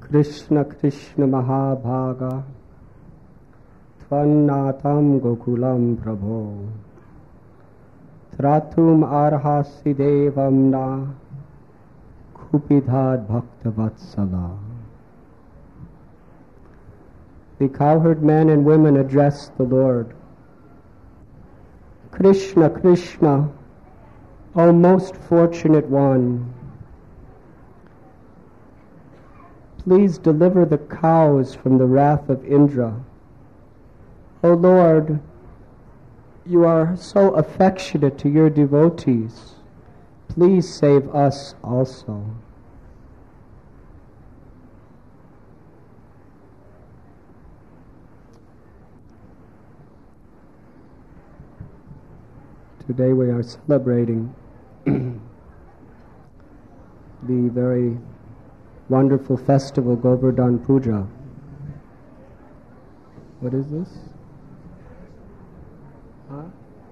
Krishna Krishna Mahabhaga Tvannatam Gokulam Prabho Tratum Arhasi Devam Na Kupidhad Bhakta Vatsala. The cowherd men and women addressed the Lord. Krishna, Krishna, O most fortunate one, please deliver the cows from the wrath of Indra. O Lord, you are so affectionate to your devotees. Please save us also. Today we are celebrating the very wonderful festival Govardhan Puja. What is this? Huh?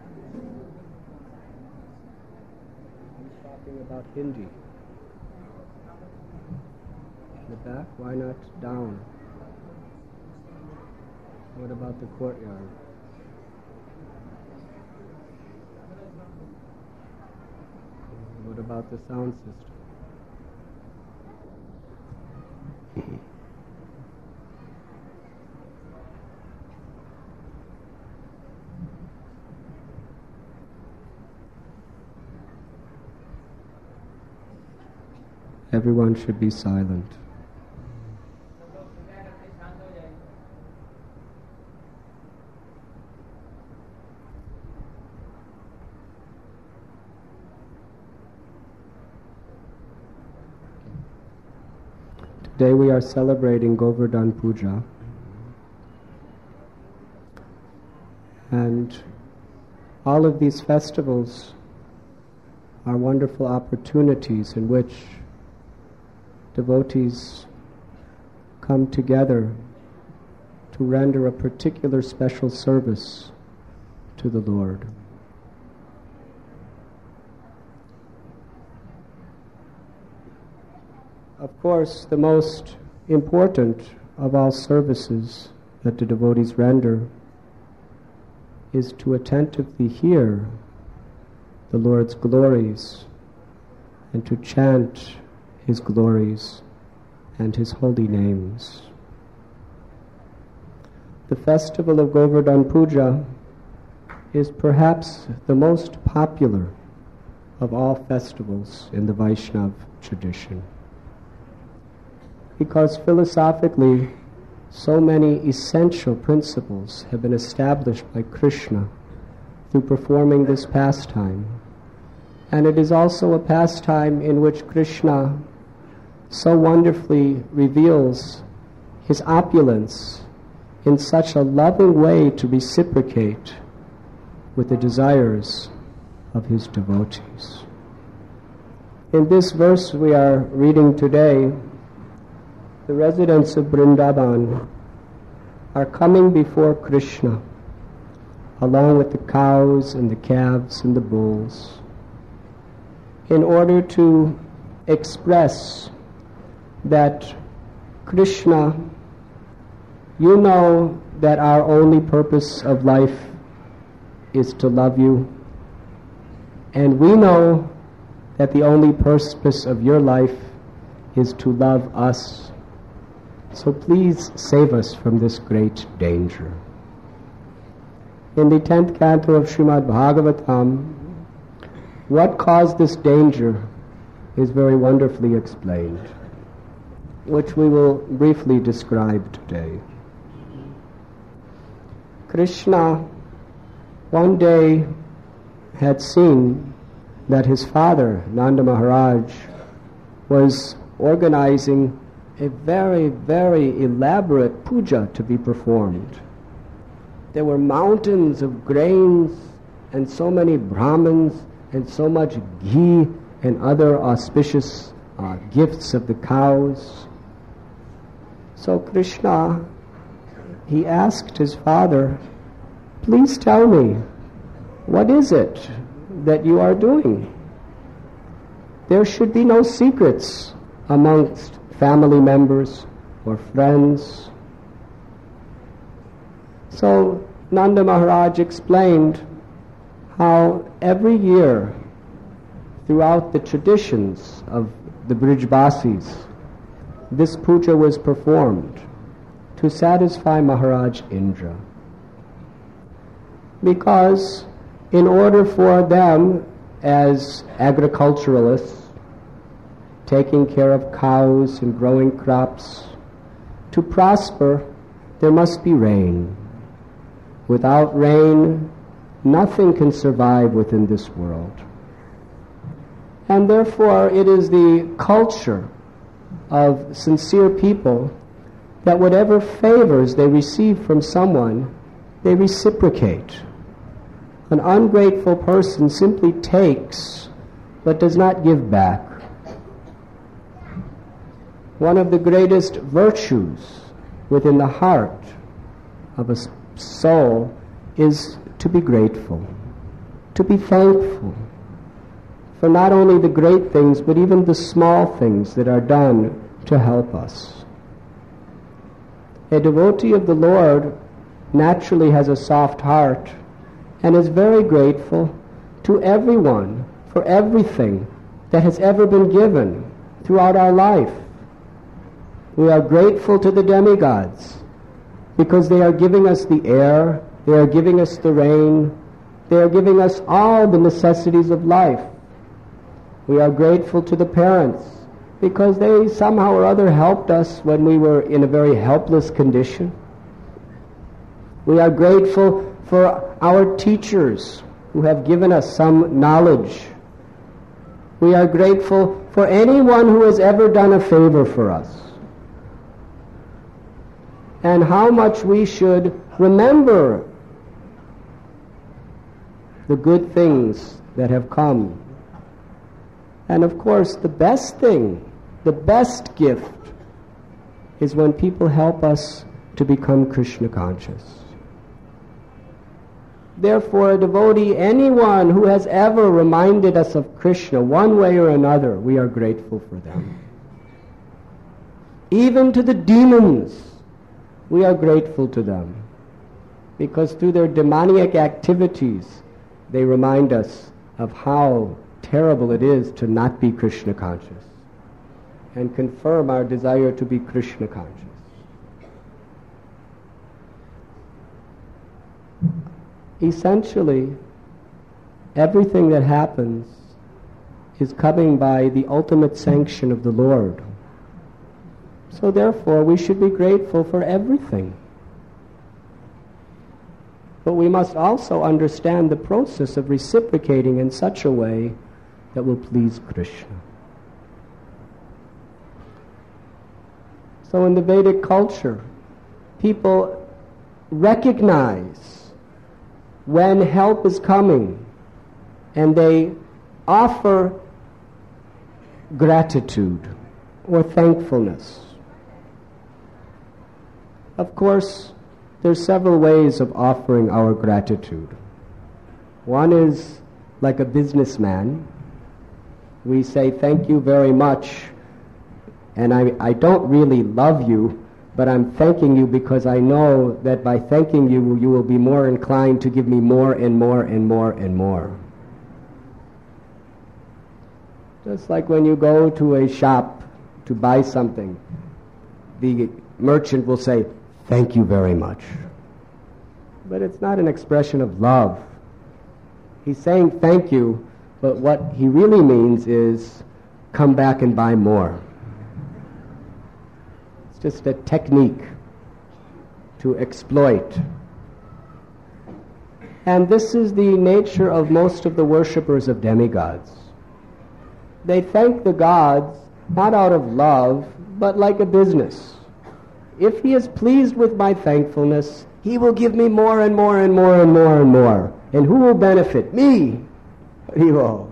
I'm talking about Hindi. In the back? Why not down? What about the courtyard? What about the sound system? Everyone should be silent. Today we are celebrating Govardhan Puja, and all of these festivals are wonderful opportunities in which devotees come together to render a particular special service to the Lord. Of course, the most important of all services that the devotees render is to attentively hear the Lord's glories and to chant His glories and His holy names. The festival of Govardhan Puja is perhaps the most popular of all festivals in the Vaishnava tradition, because philosophically so many essential principles have been established by Krishna through performing this pastime. And it is also a pastime in which Krishna so wonderfully reveals his opulence in such a loving way to reciprocate with the desires of his devotees. In this verse we are reading today, the residents of Vrindavan are coming before Krishna along with the cows and the calves and the bulls in order to express that Krishna, you know that our only purpose of life is to love you, and we know that the only purpose of your life is to love us. So please save us from this great danger. In the 10th canto of Srimad Bhagavatam, what caused this danger is very wonderfully explained, which we will briefly describe today. Krishna one day had seen that his father, Nanda Maharaj, was organizing a very, very elaborate puja to be performed. There were mountains of grains and so many Brahmins and so much ghee and other auspicious gifts of the cows. So Krishna, he asked his father, please tell me, what is it that you are doing? There should be no secrets amongst family members. or friends. So Nanda Maharaj explained how every year throughout the traditions of the Brijbasis, this puja was performed to satisfy Maharaj Indra. Because in order for them as agriculturalists, taking care of cows and growing crops, to prosper, there must be rain. Without rain, nothing can survive within this world. And therefore, it is the culture of sincere people that whatever favors they receive from someone, they reciprocate. An ungrateful person simply takes, but does not give back. One of the greatest virtues within the heart of a soul is to be grateful, to be thankful for not only the great things, but even the small things that are done to help us. A devotee of the Lord naturally has a soft heart and is very grateful to everyone for everything that has ever been given throughout our life. We are grateful to the demigods because they are giving us the air, they are giving us the rain, they are giving us all the necessities of life. We are grateful to the parents because they somehow or other helped us when we were in a very helpless condition. We are grateful for our teachers who have given us some knowledge. We are grateful for anyone who has ever done a favor for us. And how much we should remember the good things that have come. And of course, the best thing, the best gift, is when people help us to become Krishna conscious. Therefore, a devotee, anyone who has ever reminded us of Krishna one way or another, we are grateful for them. Even to the demons, we are grateful to them, because through their demoniac activities, they remind us of how terrible it is to not be Krishna conscious, and confirm our desire to be Krishna conscious. Essentially, everything that happens is coming by the ultimate sanction of the Lord. So therefore, we should be grateful for everything. But we must also understand the process of reciprocating in such a way that will please Krishna. So in the Vedic culture, people recognize when help is coming, and they offer gratitude or thankfulness. Of course, there's several ways of offering our gratitude. One is like a businessman. We say, thank you very much, and I don't really love you, but I'm thanking you because I know that by thanking you, you will be more inclined to give me more and more and more and more. Just like when you go to a shop to buy something, the merchant will say, thank you very much. But it's not an expression of love. He's saying thank you, but what he really means is come back and buy more. It's just a technique to exploit. And this is the nature of most of the worshippers of demigods. They thank the gods not out of love, but like a business. If he is pleased with my thankfulness, he will give me more and more and more and more and more. And who will benefit? Me. He will.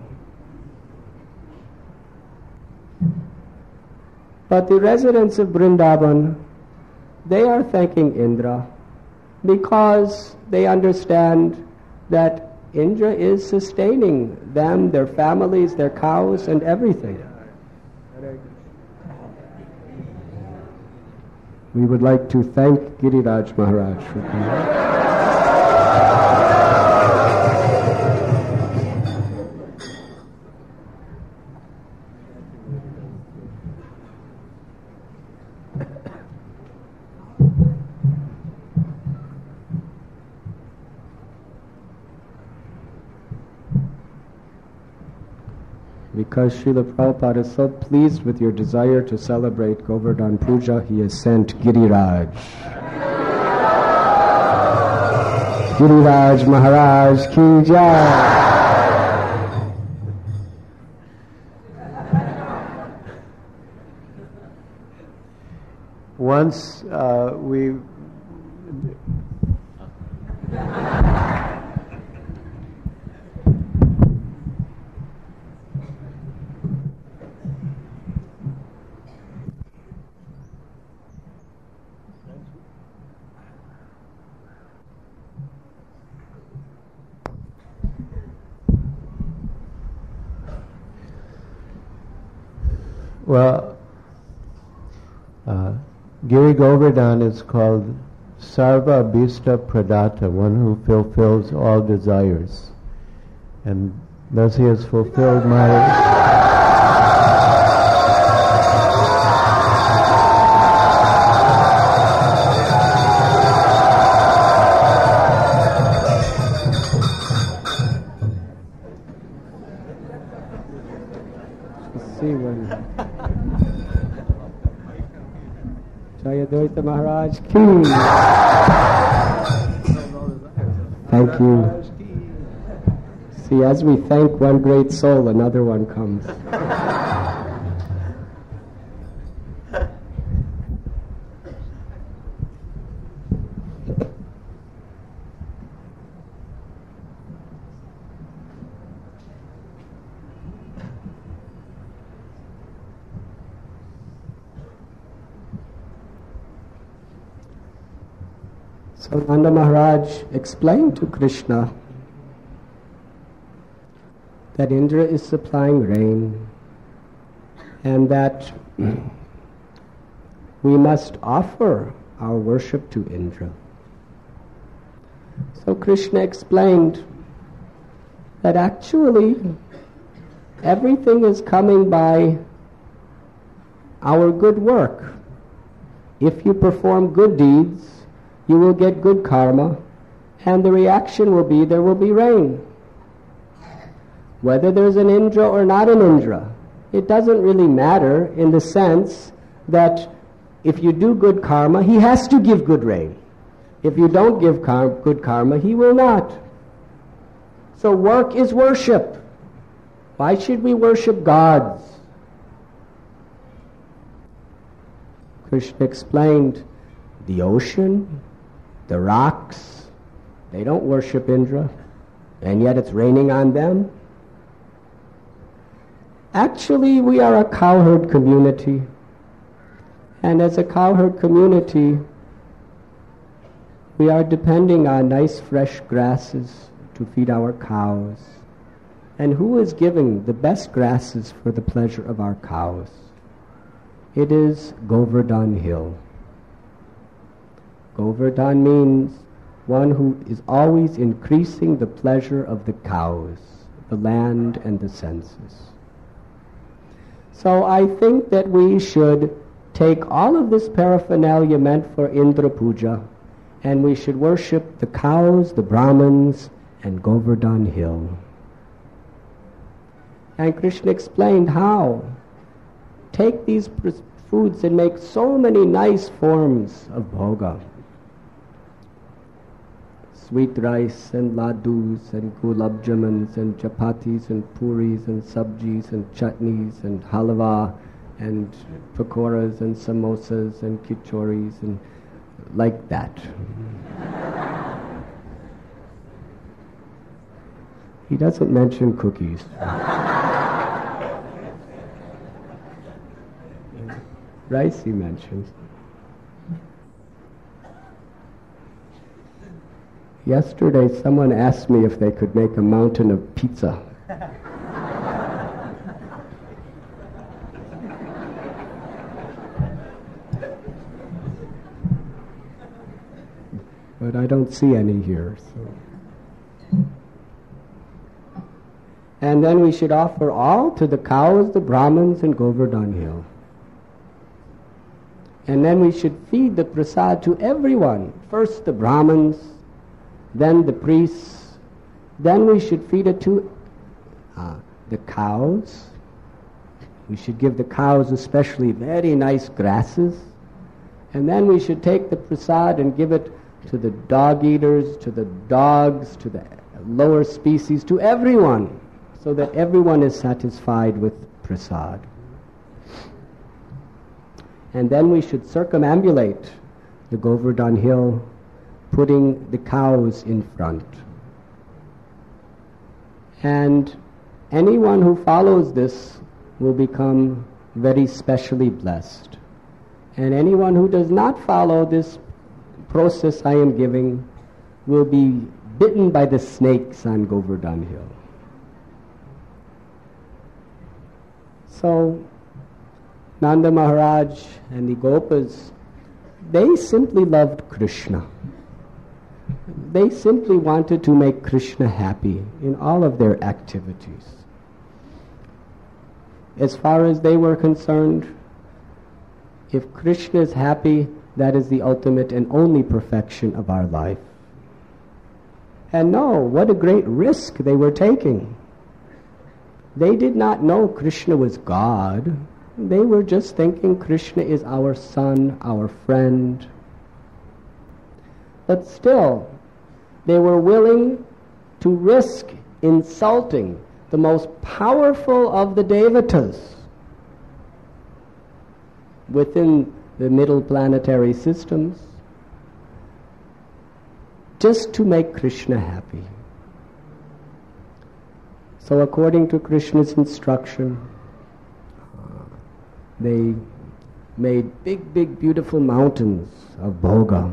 But the residents of Vrindavan, they are thanking Indra because they understand that Indra is sustaining them, their families, their cows, and everything. We would like to thank Giriraj Maharaj for coming. Because Srila Prabhupada is so pleased with your desire to celebrate Govardhan Puja, he has sent Giriraj. Giriraj Maharaj Ki Jai. Once we Giri Govardhan is called Sarva Abhishta Pradata, one who fulfills all desires. And thus he has fulfilled my... Jayadvaita Maharaj Ki. Thank you. See, as we thank one great soul, another one comes. So Nanda Maharaj explained to Krishna that Indra is supplying rain and that we must offer our worship to Indra. So Krishna explained that actually everything is coming by our good work. If you perform good deeds, you will get good karma, and the reaction will be there will be rain. Whether there's an Indra or not an Indra, it doesn't really matter in the sense that if you do good karma, he has to give good rain. If you don't give good karma, he will not. So work is worship. Why should we worship gods? Krishna explained the ocean, the rocks, they don't worship Indra, and yet it's raining on them. Actually, we are a cowherd community, and as a cowherd community, we are depending on nice fresh grasses to feed our cows. And who is giving the best grasses for the pleasure of our cows? It is Govardhan Hill. Govardhan means one who is always increasing the pleasure of the cows, the land and the senses. So I think that we should take all of this paraphernalia meant for Indra Puja, and we should worship the cows, the Brahmins, and Govardhan Hill. And Krishna explained how. Take these foods and make so many nice forms of bhoga. Sweet rice and ladus and gulab jamans and chapatis and puris and sabjis and chutneys and halwa and pakoras and samosas and kichoris and like that. He doesn't mention cookies. Rice he mentions. Yesterday someone asked me if they could make a mountain of pizza. but I don't see any here. So. And then we should offer all to the cows, the Brahmins, and Govardhan Hill. And then we should feed the prasad to everyone. First the Brahmins, then the priests. Then we should feed it to the cows. We should give the cows especially very nice grasses. And then we should take the prasad and give it to the dog eaters, to the dogs, to the lower species, to everyone, so that everyone is satisfied with prasad. And then we should circumambulate the Govardhan Hill, putting the cows in front. And anyone who follows this will become very specially blessed. And anyone who does not follow this process I am giving will be bitten by the snakes on Govardhan Hill. So, Nanda Maharaj and the Gopas, they simply loved Krishna. They simply wanted to make Krishna happy in all of their activities. As far as they were concerned, if Krishna is happy, that is the ultimate and only perfection of our life. And no, what a great risk they were taking. They did not know Krishna was God. They were just thinking Krishna is our son, our friend. But still, they were willing to risk insulting the most powerful of the devatas within the middle planetary systems, just to make Krishna happy. So according to Krishna's instruction, they made big, big, beautiful mountains of bhoga.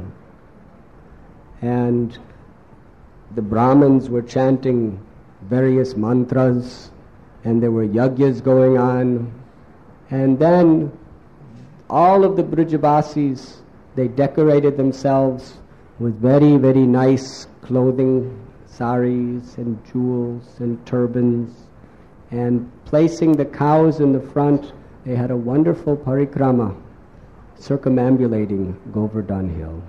And the Brahmins were chanting various mantras, and there were yagyas going on. And then all of the Brajavasis, they decorated themselves with very, very nice clothing, saris and jewels and turbans. And placing the cows in the front, they had a wonderful parikrama circumambulating Govardhan Hill.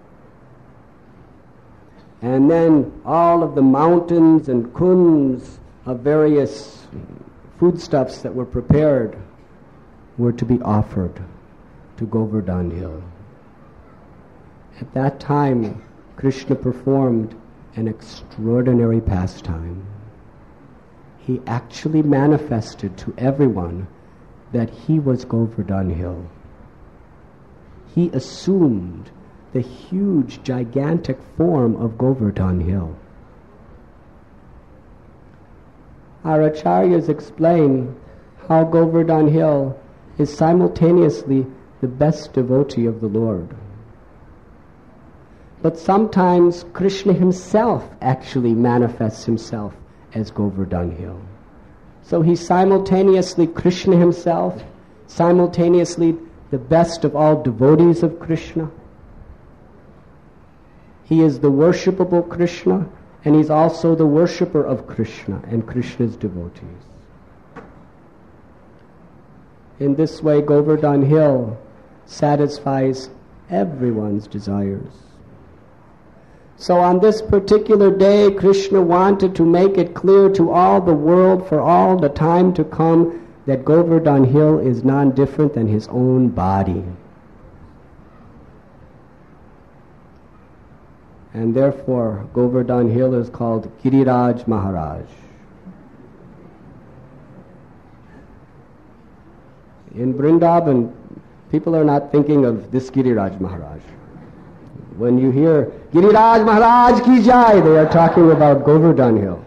And then all of the mountains and kunds of various foodstuffs that were prepared were to be offered to Govardhan Hill. At that time, Krishna performed an extraordinary pastime. He actually manifested to everyone that he was Govardhan Hill. He assumed the huge, gigantic form of Govardhan Hill. Our acharyas explain how Govardhan Hill is simultaneously the best devotee of the Lord. But sometimes Krishna himself actually manifests himself as Govardhan Hill. So he's simultaneously Krishna himself, simultaneously the best of all devotees of Krishna. He is the worshipable Krishna, and he's also the worshipper of Krishna and Krishna's devotees. In this way, Govardhan Hill satisfies everyone's desires. So on this particular day, Krishna wanted to make it clear to all the world for all the time to come that Govardhan Hill is none different than his own body. And therefore, Govardhan Hill is called Giriraj Maharaj. In Vrindavan, people are not thinking of this Giriraj Maharaj. When you hear Giriraj Maharaj ki jai, they are talking about Govardhan Hill.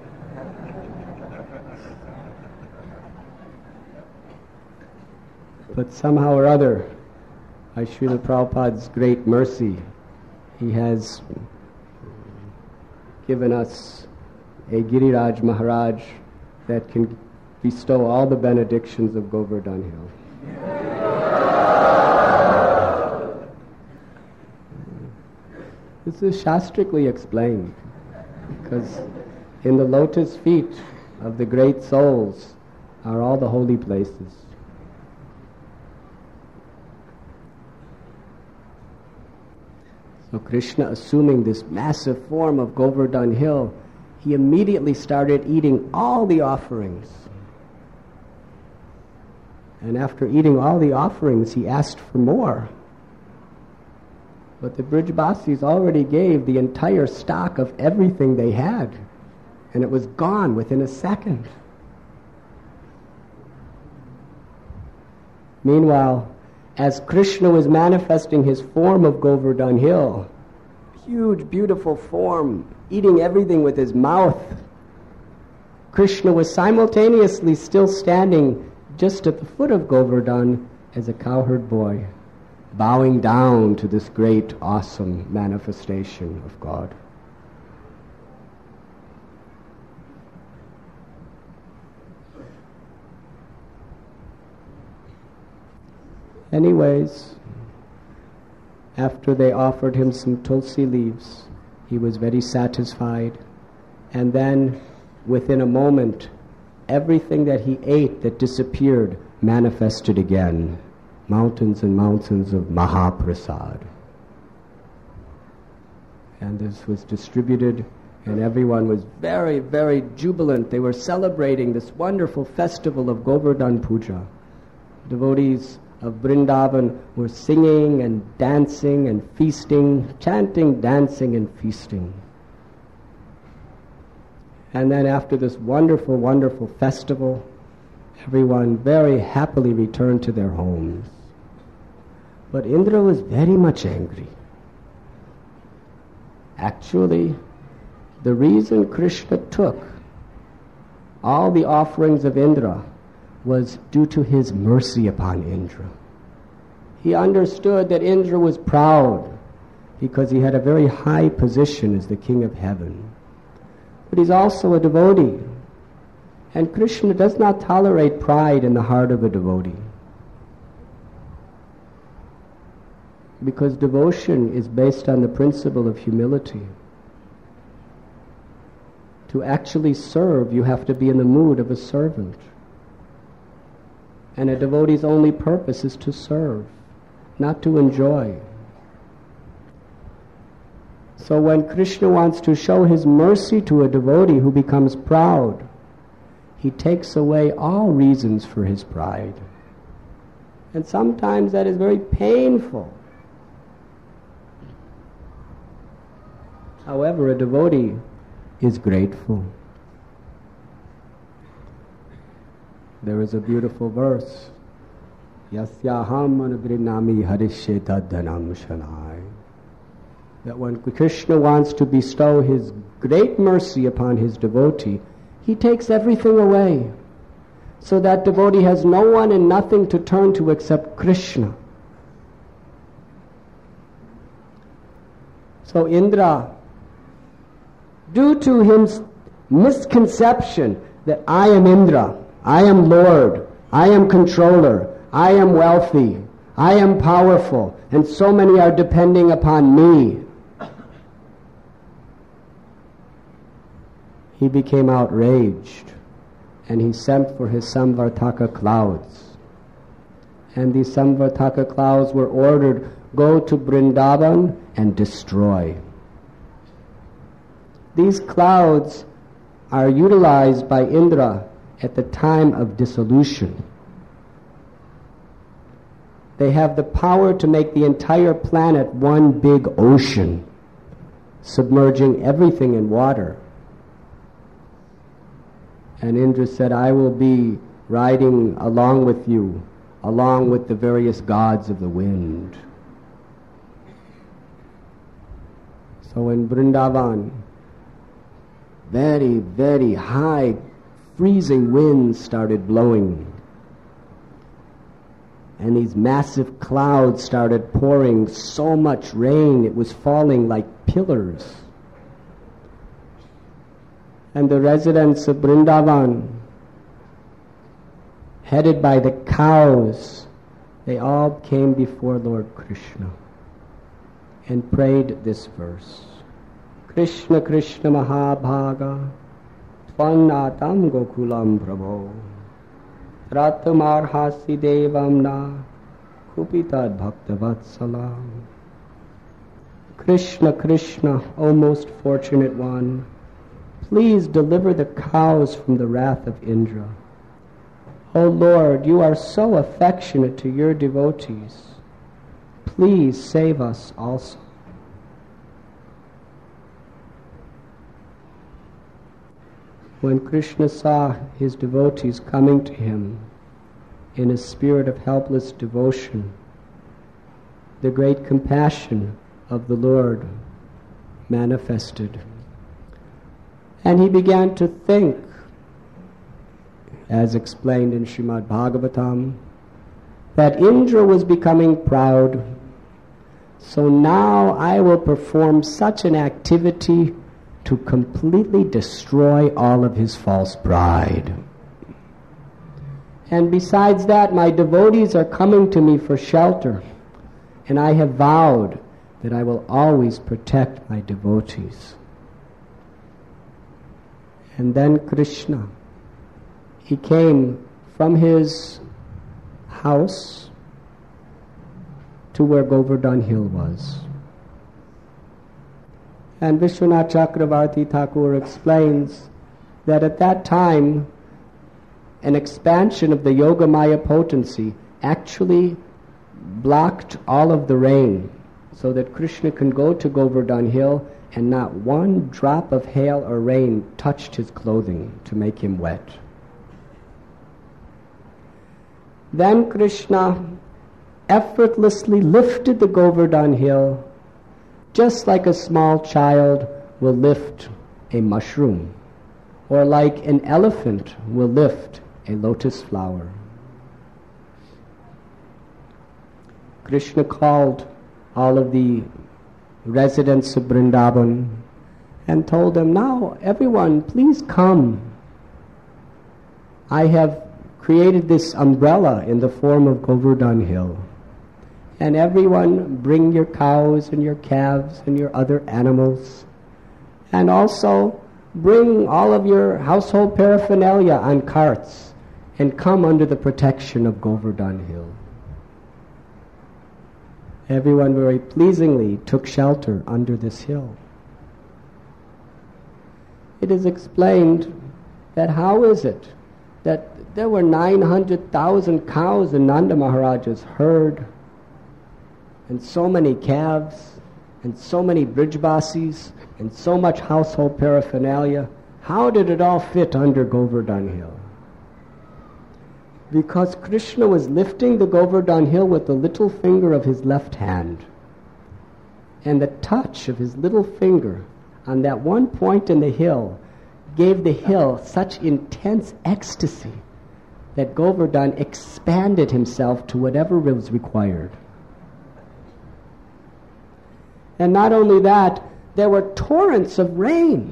But somehow or other, by Srila Prabhupada's great mercy, he has given us a Giriraj Maharaj that can bestow all the benedictions of Govardhan Hill. This is shastrically explained, because in the lotus feet of the great souls are all the holy places. So Krishna, assuming this massive form of Govardhan Hill, he immediately started eating all the offerings. And after eating all the offerings, he asked for more. But the Brijbasis already gave the entire stock of everything they had, and it was gone within a second. Meanwhile, as Krishna was manifesting his form of Govardhan Hill, huge, beautiful form, eating everything with his mouth, Krishna was simultaneously still standing just at the foot of Govardhan as a cowherd boy, bowing down to this great, awesome manifestation of God. Anyways, after they offered him some tulsi leaves, he was very satisfied. And then, within a moment, everything that he ate that disappeared manifested again. Mountains and mountains of Mahaprasad. And this was distributed, and everyone was very, very jubilant. They were celebrating this wonderful festival of Govardhan Puja. Devotees of Vrindavan were singing and dancing and feasting, chanting, dancing and feasting. And then after this wonderful, wonderful festival, everyone very happily returned to their homes. But Indra was very much angry. Actually, the reason Krishna took all the offerings of Indra was due to his mercy upon Indra. He understood that Indra was proud because he had a very high position as the king of heaven. But he's also a devotee. And Krishna does not tolerate pride in the heart of a devotee. Because devotion is based on the principle of humility. To actually serve, you have to be in the mood of a servant. And a devotee's only purpose is to serve, not to enjoy. So when Krishna wants to show his mercy to a devotee who becomes proud, he takes away all reasons for his pride. And sometimes that is very painful. However, a devotee is grateful. There is a beautiful verse, Yasyaham anagrinami harisheta dhanam shanai, that when Krishna wants to bestow his great mercy upon his devotee, he takes everything away, so that devotee has no one and nothing to turn to except Krishna. So Indra, due to his misconception that I am Indra, I am Lord, I am controller, I am wealthy, I am powerful, and so many are depending upon me, he became outraged, and he sent for his Samvartaka clouds. And these Samvartaka clouds were ordered, go to Vrindavan and destroy. These clouds are utilized by Indra at the time of dissolution. They have the power to make the entire planet one big ocean, submerging everything in water. And Indra said, I will be riding along with you, along with the various gods of the wind. So in Vrindavan, very, very high, freezing winds started blowing. And these massive clouds started pouring so much rain, it was falling like pillars. And the residents of Vrindavan, headed by the cows, they all came before Lord Krishna. and prayed this verse. Krishna Krishna Mahabhaga Tvannatam Gokulam Prabho Ratamarhasi Devam Na Kupitad Bhaktavatsala. Krishna Krishna, O most fortunate one, please deliver the cows from the wrath of Indra. O Lord, you are so affectionate to your devotees. Please save us also. When Krishna saw his devotees coming to him in a spirit of helpless devotion, the great compassion of the Lord manifested. And he began to think, as explained in Srimad Bhagavatam, that Indra was becoming proud. So now I will perform such an activity to completely destroy all of his false pride. And besides that, my devotees are coming to me for shelter, and I have vowed that I will always protect my devotees. And then Krishna, he came from his house to where Govardhan Hill was. And Vishwanath Chakravarti Thakur explains that at that time, an expansion of the Yogamaya potency actually blocked all of the rain, so that Krishna can go to Govardhan Hill and not one drop of hail or rain touched his clothing to make him wet. Then Krishna effortlessly lifted the Govardhan Hill, just like a small child will lift a mushroom, or like an elephant will lift a lotus flower. Krishna called all of the residents of Vrindavan and told them, now everyone, please come. I have created this umbrella in the form of Govardhan Hill. And everyone, bring your cows and your calves and your other animals. And also bring all of your household paraphernalia on carts and come under the protection of Govardhan Hill. Everyone very pleasingly took shelter under this hill. It is explained that how is it that there were 900,000 cows in Nanda Maharaja's herd, and so many calves, and so many Brijbasis, and so much household paraphernalia. How did it all fit under Govardhan Hill? Because Krishna was lifting the Govardhan Hill with the little finger of his left hand. And the touch of his little finger on that one point in the hill gave the hill such intense ecstasy that Govardhan expanded himself to whatever was required. And not only that, there were torrents of rain.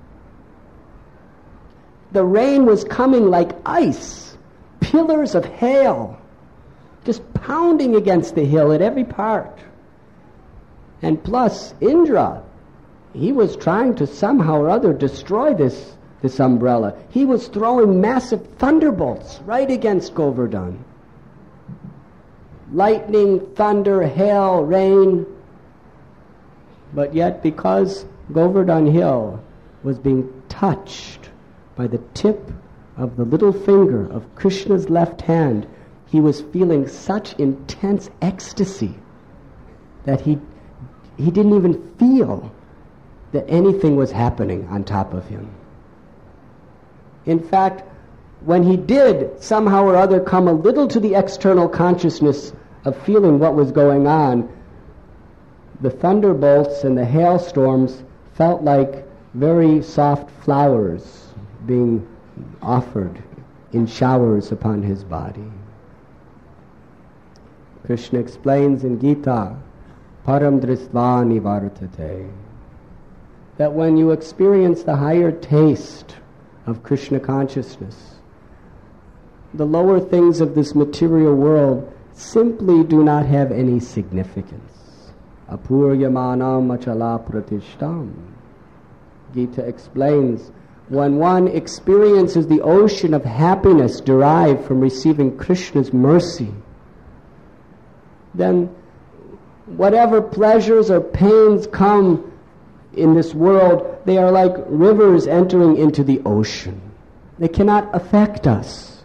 The rain was coming like ice, pillars of hail, just pounding against the hill at every part. And plus, Indra, he was trying to somehow or other destroy this umbrella. He was throwing massive thunderbolts right against Govardhan. Lightning, thunder, hail, rain. But yet, because Govardhan Hill was being touched by the tip of the little finger of Krishna's left hand, he was feeling such intense ecstasy that he didn't even feel that anything was happening on top of him. In fact, when he did somehow or other come a little to the external consciousness of feeling what was going on, the thunderbolts and the hailstorms felt like very soft flowers being offered in showers upon his body. Krishna explains in Gita, Param Drisva Nivartate, that when you experience the higher taste of Krishna consciousness, the lower things of this material world simply do not have any significance. apuryamanam achala pratishtam. Gita explains, when one experiences the ocean of happiness derived from receiving Krishna's mercy, then whatever pleasures or pains come in this world, they are like rivers entering into the ocean. They cannot affect us.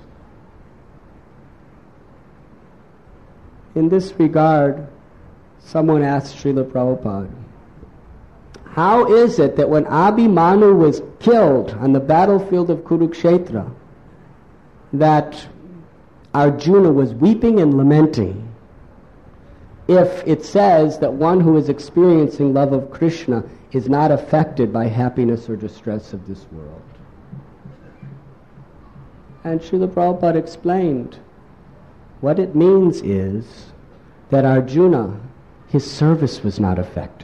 In this regard, someone asked Srila Prabhupada, how is it that when Abhimanyu was killed on the battlefield of Kurukshetra, that Arjuna was weeping and lamenting, if it says that one who is experiencing love of Krishna is not affected by happiness or distress of this world? And Srila Prabhupada explained, what it means is that Arjuna, his service was not affected.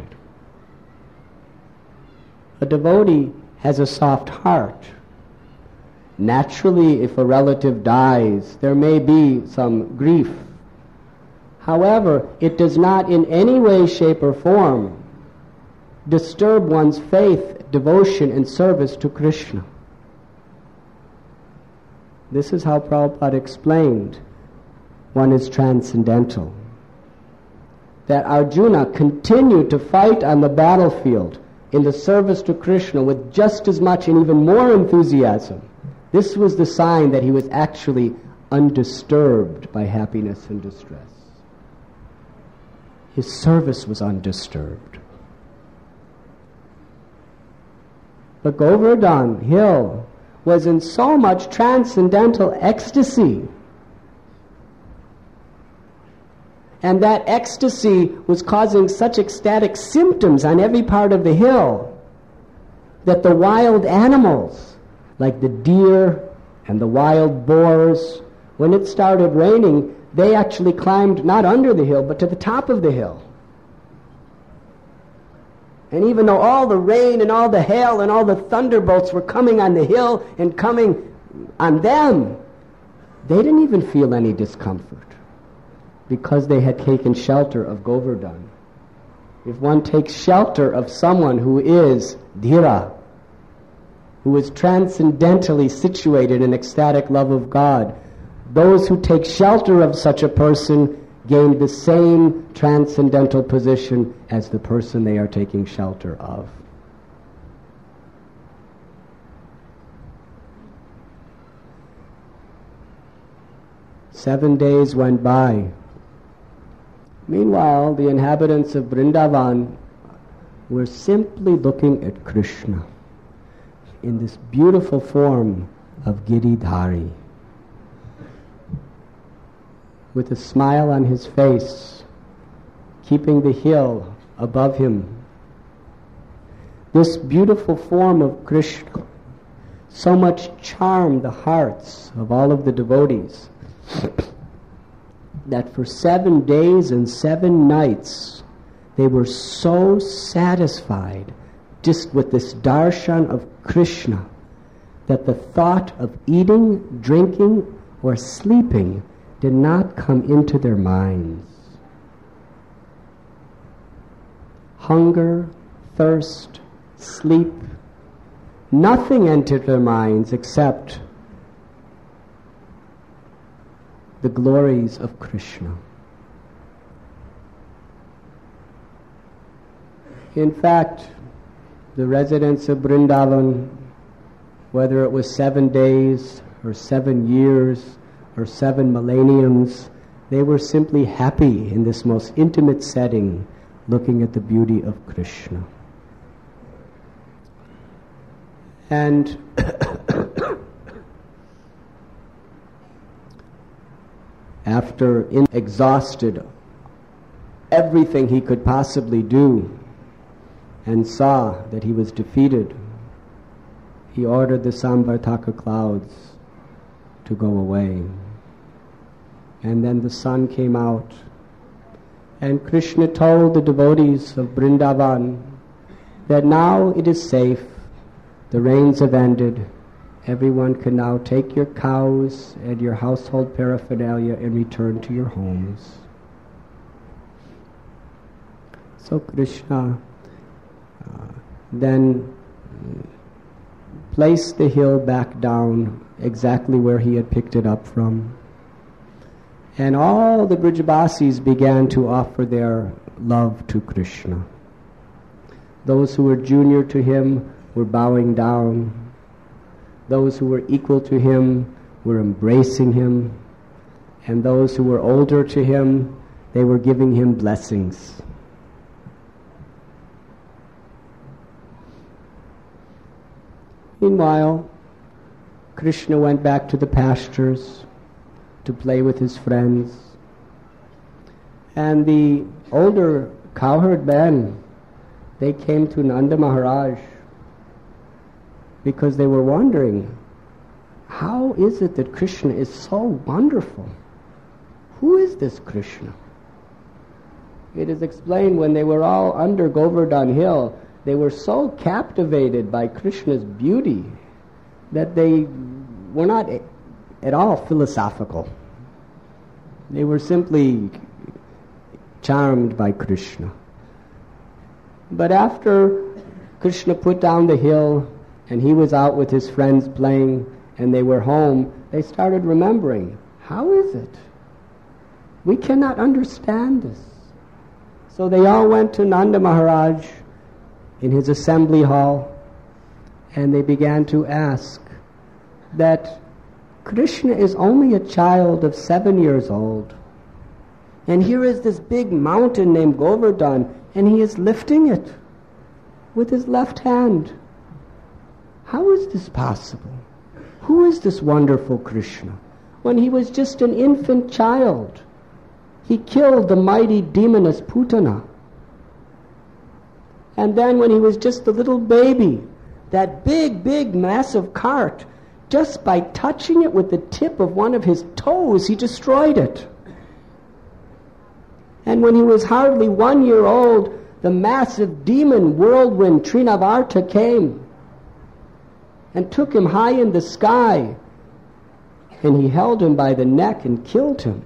A devotee has a soft heart. Naturally, if a relative dies, there may be some grief. However, it does not in any way, shape, or form disturb one's faith, devotion, and service to Krishna. This is how Prabhupada explained one is transcendental. That Arjuna continued to fight on the battlefield in the service to Krishna with just as much and even more enthusiasm. This was the sign that he was actually undisturbed by happiness and distress. His service was undisturbed. But Govardhan Hill was in so much transcendental ecstasy, and that ecstasy was causing such ecstatic symptoms on every part of the hill that the wild animals, like the deer and the wild boars, when it started raining, they actually climbed not under the hill, but to the top of the hill. And even though all the rain and all the hail and all the thunderbolts were coming on the hill and coming on them, they didn't even feel any discomfort, because they had taken shelter of Govardhan. If one takes shelter of someone who is dhira, who is transcendentally situated in ecstatic love of God, those who take shelter of such a person gain the same transcendental position as the person they are taking shelter of. Seven days went by. Meanwhile, the inhabitants of Vrindavan were simply looking at Krishna in this beautiful form of Giridhari, with a smile on his face, keeping the hill above him. This beautiful form of Krishna so much charmed the hearts of all of the devotees that for 7 days and 7 nights they were so satisfied just with this darshan of Krishna that the thought of eating, drinking, or sleeping did not come into their minds. Hunger, thirst, sleep, nothing entered their minds except the glories of Krishna. In fact, the residents of Vrindavan, whether it was 7 days or 7 years or 7 millenniums, they were simply happy in this most intimate setting, looking at the beauty of Krishna. And after exhausted everything he could possibly do and saw that he was defeated, he ordered the Samvartaka clouds to go away. And then the sun came out, and Krishna told the devotees of Vrindavan that now it is safe, the rains have ended, everyone can now take your cows and your household paraphernalia and return to your homes. So Krishna then placed the hill back down exactly where he had picked it up from. And all the Brijabasis began to offer their love to Krishna. Those who were junior to him were bowing down. Those who were equal to him were embracing him. And those who were older to him, they were giving him blessings. Meanwhile, Krishna went back to the pastures to play with his friends. And the older cowherd men, they came to Nanda Maharaj because they were wondering, how is it that Krishna is so wonderful? Who is this Krishna? It is explained when they were all under Govardhan Hill, they were so captivated by Krishna's beauty that they were not at all philosophical. They were simply charmed by Krishna. But after Krishna put down the hill and he was out with his friends playing and they were home, they started remembering, how is it? We cannot understand this. So they all went to Nanda Maharaj in his assembly hall, and they began to ask that Krishna is only a child of 7 years old. And here is this big mountain named Govardhan, and he is lifting it with his left hand. How is this possible? Who is this wonderful Krishna? When he was just an infant child, he killed the mighty demoness Putana. And then when he was just a little baby, that big, massive cart, just by touching it with the tip of one of his toes, he destroyed it. And when he was hardly 1 year old, the massive demon whirlwind Trinavarta came and took him high in the sky, and he held him by the neck and killed him.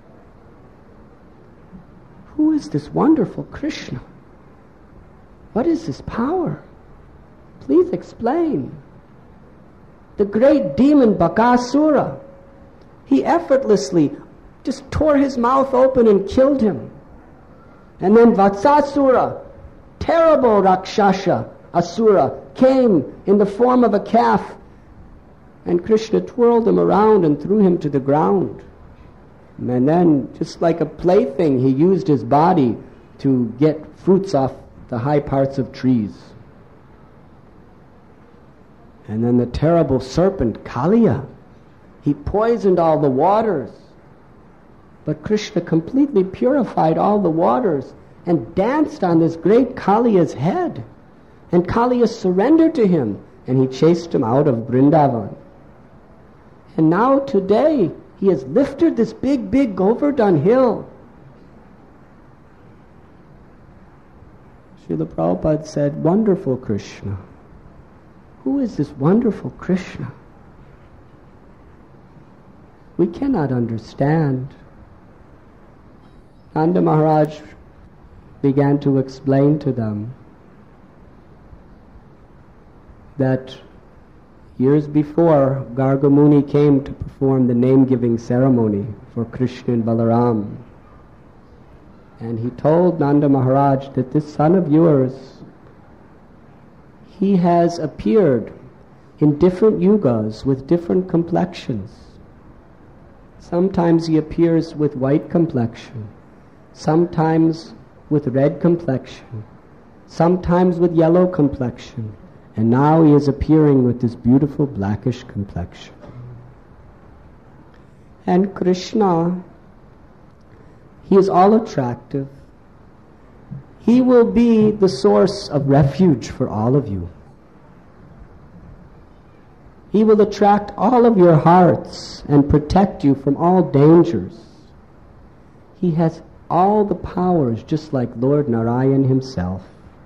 Who is this wonderful Krishna? What is his power? Please explain. The great demon Bakasura, he effortlessly just tore his mouth open and killed him. And then Vatsasura, terrible Rakshasa, Asura, came in the form of a calf, and Krishna twirled him around and threw him to the ground. And then, just like a plaything, he used his body to get fruits off the high parts of trees. And then the terrible serpent, Kaliya, he poisoned all the waters. But Krishna completely purified all the waters and danced on this great Kaliya's head. And Kaliya surrendered to him, and he chased him out of Vrindavan. And now today, he has lifted this big Govardhan hill. Srila Prabhupada said, wonderful Krishna. Who is this wonderful Krishna? We cannot understand. Nanda Maharaj began to explain to them that years before, Garga Muni came to perform the name-giving ceremony for Krishna and Balaram. And he told Nanda Maharaj that this son of yours, he has appeared in different yugas with different complexions. Sometimes he appears with white complexion, sometimes with red complexion, sometimes with yellow complexion, and now he is appearing with this beautiful blackish complexion. And Krishna, he is all attractive. He will be the source of refuge for all of you. He will attract all of your hearts and protect you from all dangers. He has all the powers, just like Lord Narayan himself.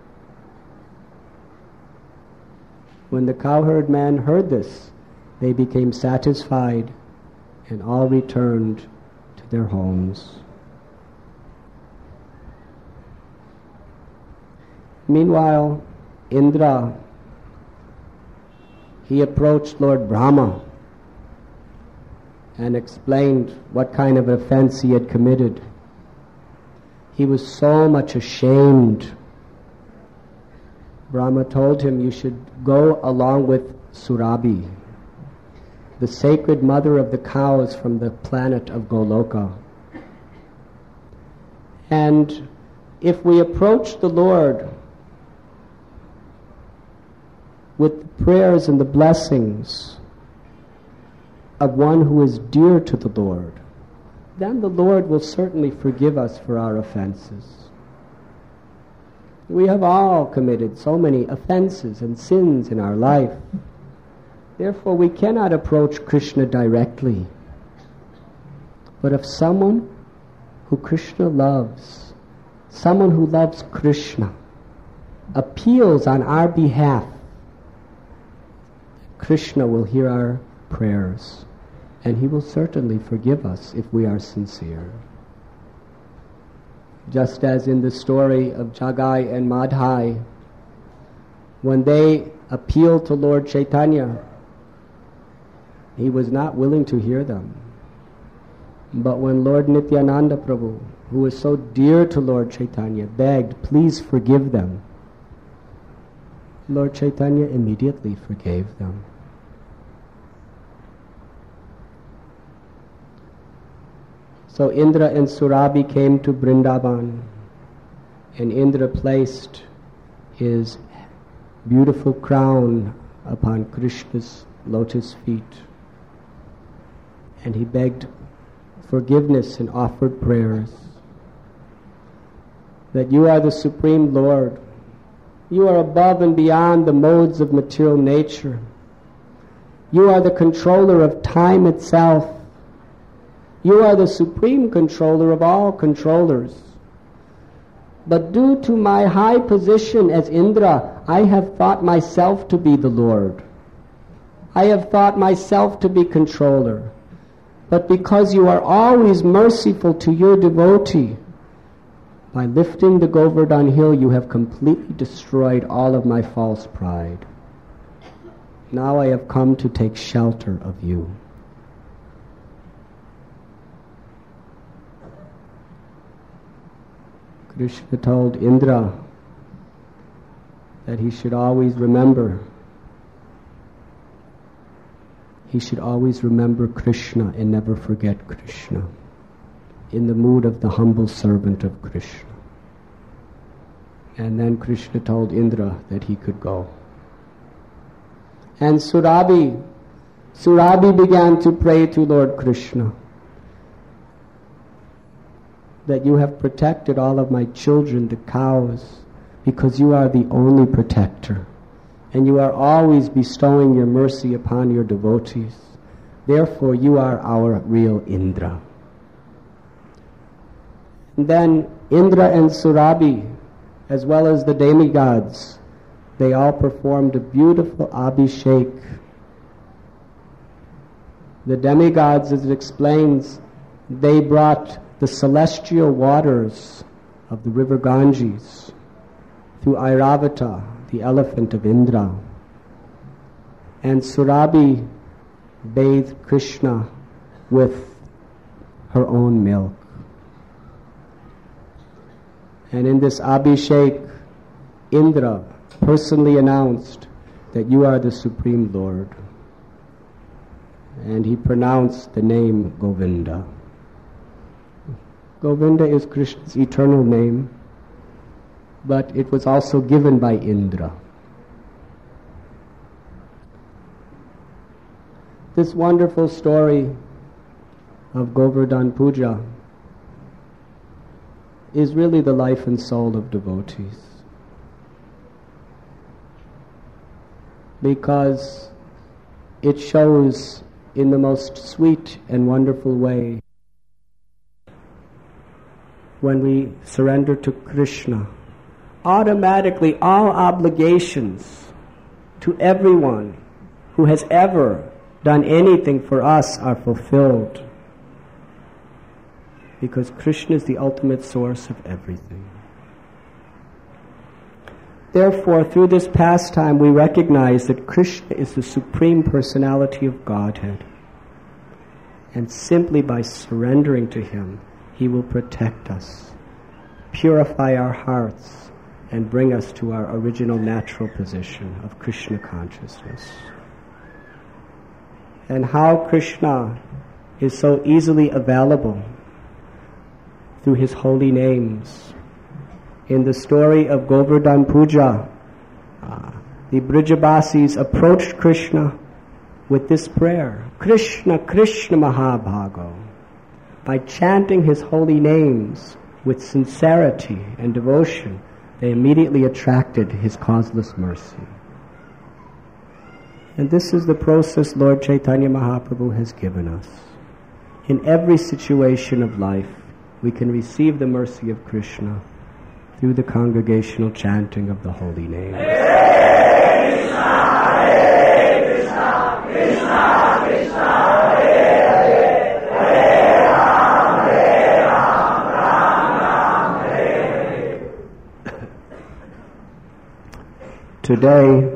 When the cowherd men heard this, they became satisfied and all returned to their homes. Meanwhile, Indra, he approached Lord Brahma and explained what kind of offense he had committed. He was so much ashamed. Brahma told him, you should go along with Surabhi, the sacred mother of the cows from the planet of Goloka. And if we approach the Lord with the prayers and the blessings of one who is dear to the Lord, then the Lord will certainly forgive us for our offenses. We have all committed so many offenses and sins in our life. Therefore, we cannot approach Krishna directly. But if someone who Krishna loves, someone who loves Krishna, appeals on our behalf, Krishna will hear our prayers, and he will certainly forgive us if we are sincere. Just as in the story of Jagai and Madhai, when they appealed to Lord Chaitanya, he was not willing to hear them. But when Lord Nityananda Prabhu, who was so dear to Lord Chaitanya, begged, please forgive them, Lord Chaitanya immediately forgave them. So Indra and Surabhi came to Vrindavan, and Indra placed his beautiful crown upon Krishna's lotus feet, and he begged forgiveness and offered prayers that you are the Supreme Lord. You are above and beyond the modes of material nature. You are the controller of time itself. You are the supreme controller of all controllers. But due to my high position as Indra, I have thought myself to be the Lord. I have thought myself to be controller. But because you are always merciful to your devotee, by lifting the Govardhan hill, you have completely destroyed all of my false pride. Now I have come to take shelter of you. Krishna told Indra that he should always remember Krishna and never forget Krishna, in the mood of the humble servant of Krishna. And then Krishna told Indra that he could go. And Surabhi began to pray to Lord Krishna that you have protected all of my children, the cows, because you are the only protector, and you are always bestowing your mercy upon your devotees. Therefore, you are our real Indra. And then Indra and Surabhi, as well as the demigods, they all performed a beautiful abhishek. The demigods, as it explains, they brought the celestial waters of the river Ganges through Airavata, the elephant of Indra. And Surabhi bathed Krishna with her own milk. And in this abhishek, Indra personally announced that you are the Supreme Lord. And he pronounced the name Govinda. Govinda is Krishna's eternal name, but it was also given by Indra. This wonderful story of Govardhan Puja is really the life and soul of devotees, because it shows in the most sweet and wonderful way when we surrender to Krishna, automatically all obligations to everyone who has ever done anything for us are fulfilled, because Krishna is the ultimate source of everything. Therefore, through this pastime, we recognize that Krishna is the Supreme Personality of Godhead. And simply by surrendering to Him, He will protect us, purify our hearts, and bring us to our original natural position of Krishna consciousness. And how Krishna is so easily available through His holy names. In the story of Govardhan Puja, the Brijabasis approached Krishna with this prayer, Krishna, Krishna Mahabhago. By chanting His holy names with sincerity and devotion, they immediately attracted His causeless mercy. And this is the process Lord Chaitanya Mahaprabhu has given us. In every situation of life, we can receive the mercy of Krishna through the congregational chanting of the holy names. Hare Krishna, Hare Krishna, Krishna Krishna, Hare Hare, Hare Ram, Ram Ram, Hare Hare. Today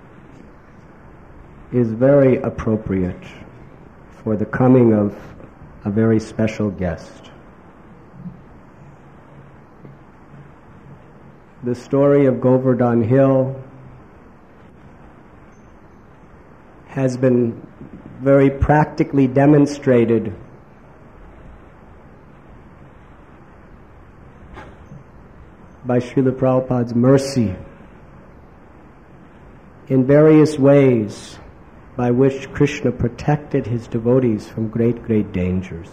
is very appropriate for the coming of a very special guest. The story of Govardhan Hill has been very practically demonstrated by Srila Prabhupada's mercy in various ways by which Krishna protected His devotees from great, great dangers.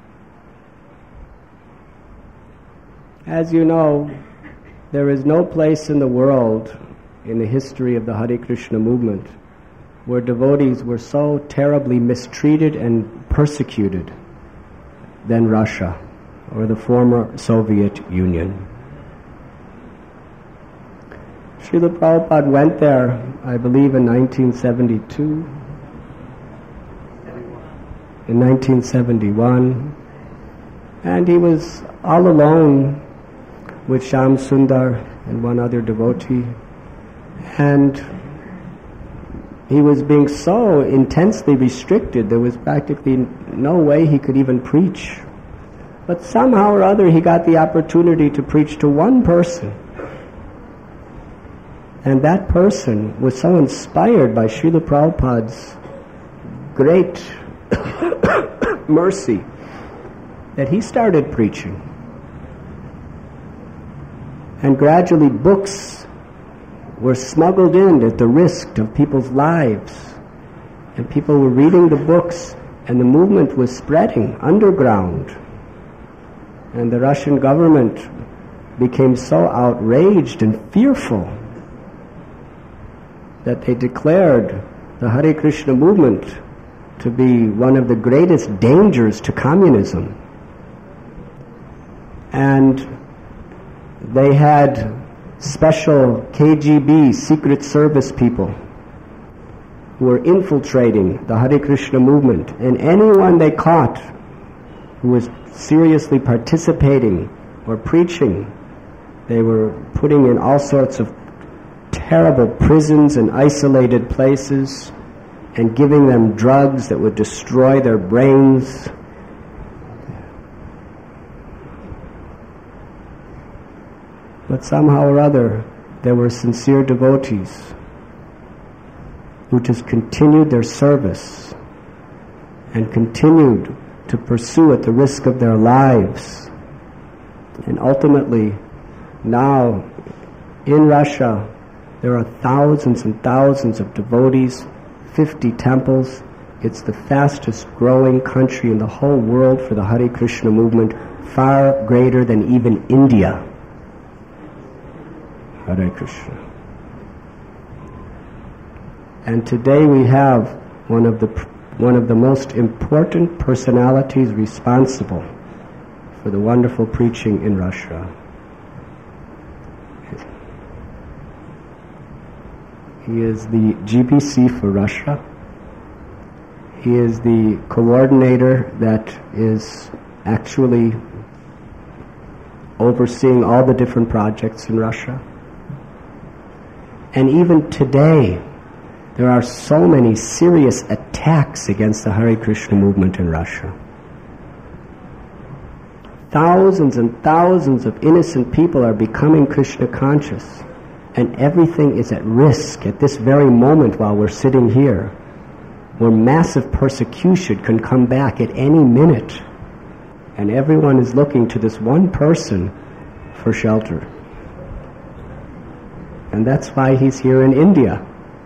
As you know, there is no place in the world in the history of the Hare Krishna movement where devotees were so terribly mistreated and persecuted than Russia or the former Soviet Union. Srila Prabhupada went there, I believe, in 1972, in 1971, and he was all alone with Shyam Sundar and one other devotee, and he was being so intensely restricted there was practically no way he could even preach. But somehow or other he got the opportunity to preach to one person, and that person was so inspired by Srila Prabhupada's great mercy that he started preaching. And gradually books were smuggled in at the risk of people's lives. And people were reading the books, and the movement was spreading underground. And the Russian government became so outraged and fearful that they declared the Hare Krishna movement to be one of the greatest dangers to communism. And they had special KGB Secret Service people who were infiltrating the Hare Krishna movement, and anyone they caught who was seriously participating or preaching, they were putting in all sorts of terrible prisons and isolated places and giving them drugs that would destroy their brains. But somehow or other, there were sincere devotees who just continued their service and continued to pursue at the risk of their lives. And ultimately, now in Russia, there are thousands and thousands of devotees, 50 temples. It's the fastest growing country in the whole world for the Hare Krishna movement, far greater than even India. Hare Krishna. And today we have one of the most important personalities responsible for the wonderful preaching in Russia. He is the GBC for Russia. He is the coordinator that is actually overseeing all the different projects in Russia. And even today, there are so many serious attacks against the Hare Krishna movement in Russia. Thousands and thousands of innocent people are becoming Krishna conscious, and everything is at risk at this very moment while we're sitting here, where massive persecution can come back at any minute, and everyone is looking to this one person for shelter. And that's why he's here in India.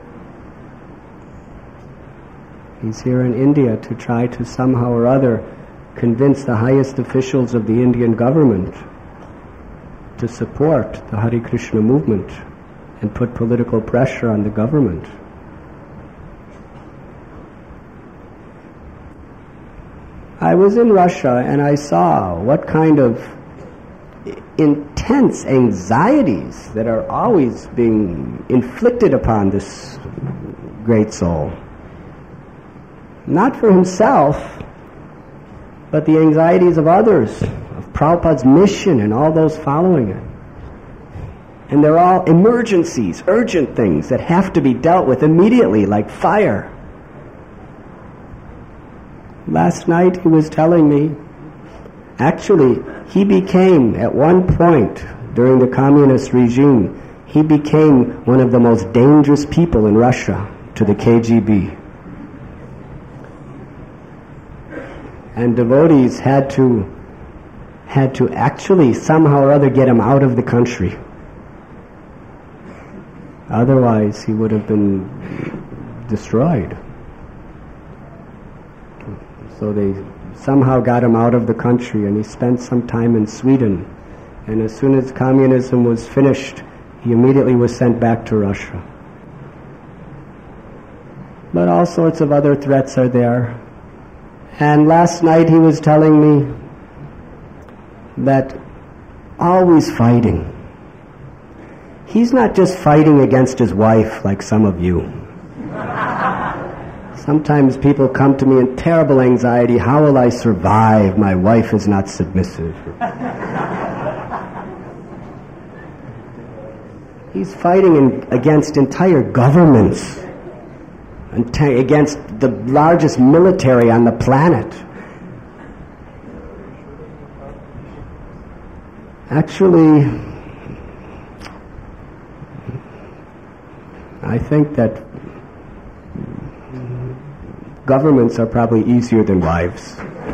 He's here in India to try to somehow or other convince the highest officials of the Indian government to support the Hare Krishna movement and put political pressure on the government. I was in Russia and I saw what kind of intense anxieties that are always being inflicted upon this great soul. Not for himself, but the anxieties of others, of Prabhupada's mission and all those following it. And they're all emergencies, urgent things that have to be dealt with immediately, like fire. Last night he was telling me, actually, he became, at one point during the communist regime, he became one of the most dangerous people in Russia to the KGB. And devotees had to actually somehow or other get him out of the country. Otherwise, he would have been destroyed. So they somehow got him out of the country, and he spent some time in Sweden. And as soon as communism was finished, he immediately was sent back to Russia. But all sorts of other threats are there. And last night he was telling me that always fighting. He's not just fighting against his wife like some of you. Sometimes people come to me in terrible anxiety. How will I survive? My wife is not submissive. He's fighting against entire governments, against the largest military on the planet. Actually, I think that governments are probably easier than wives.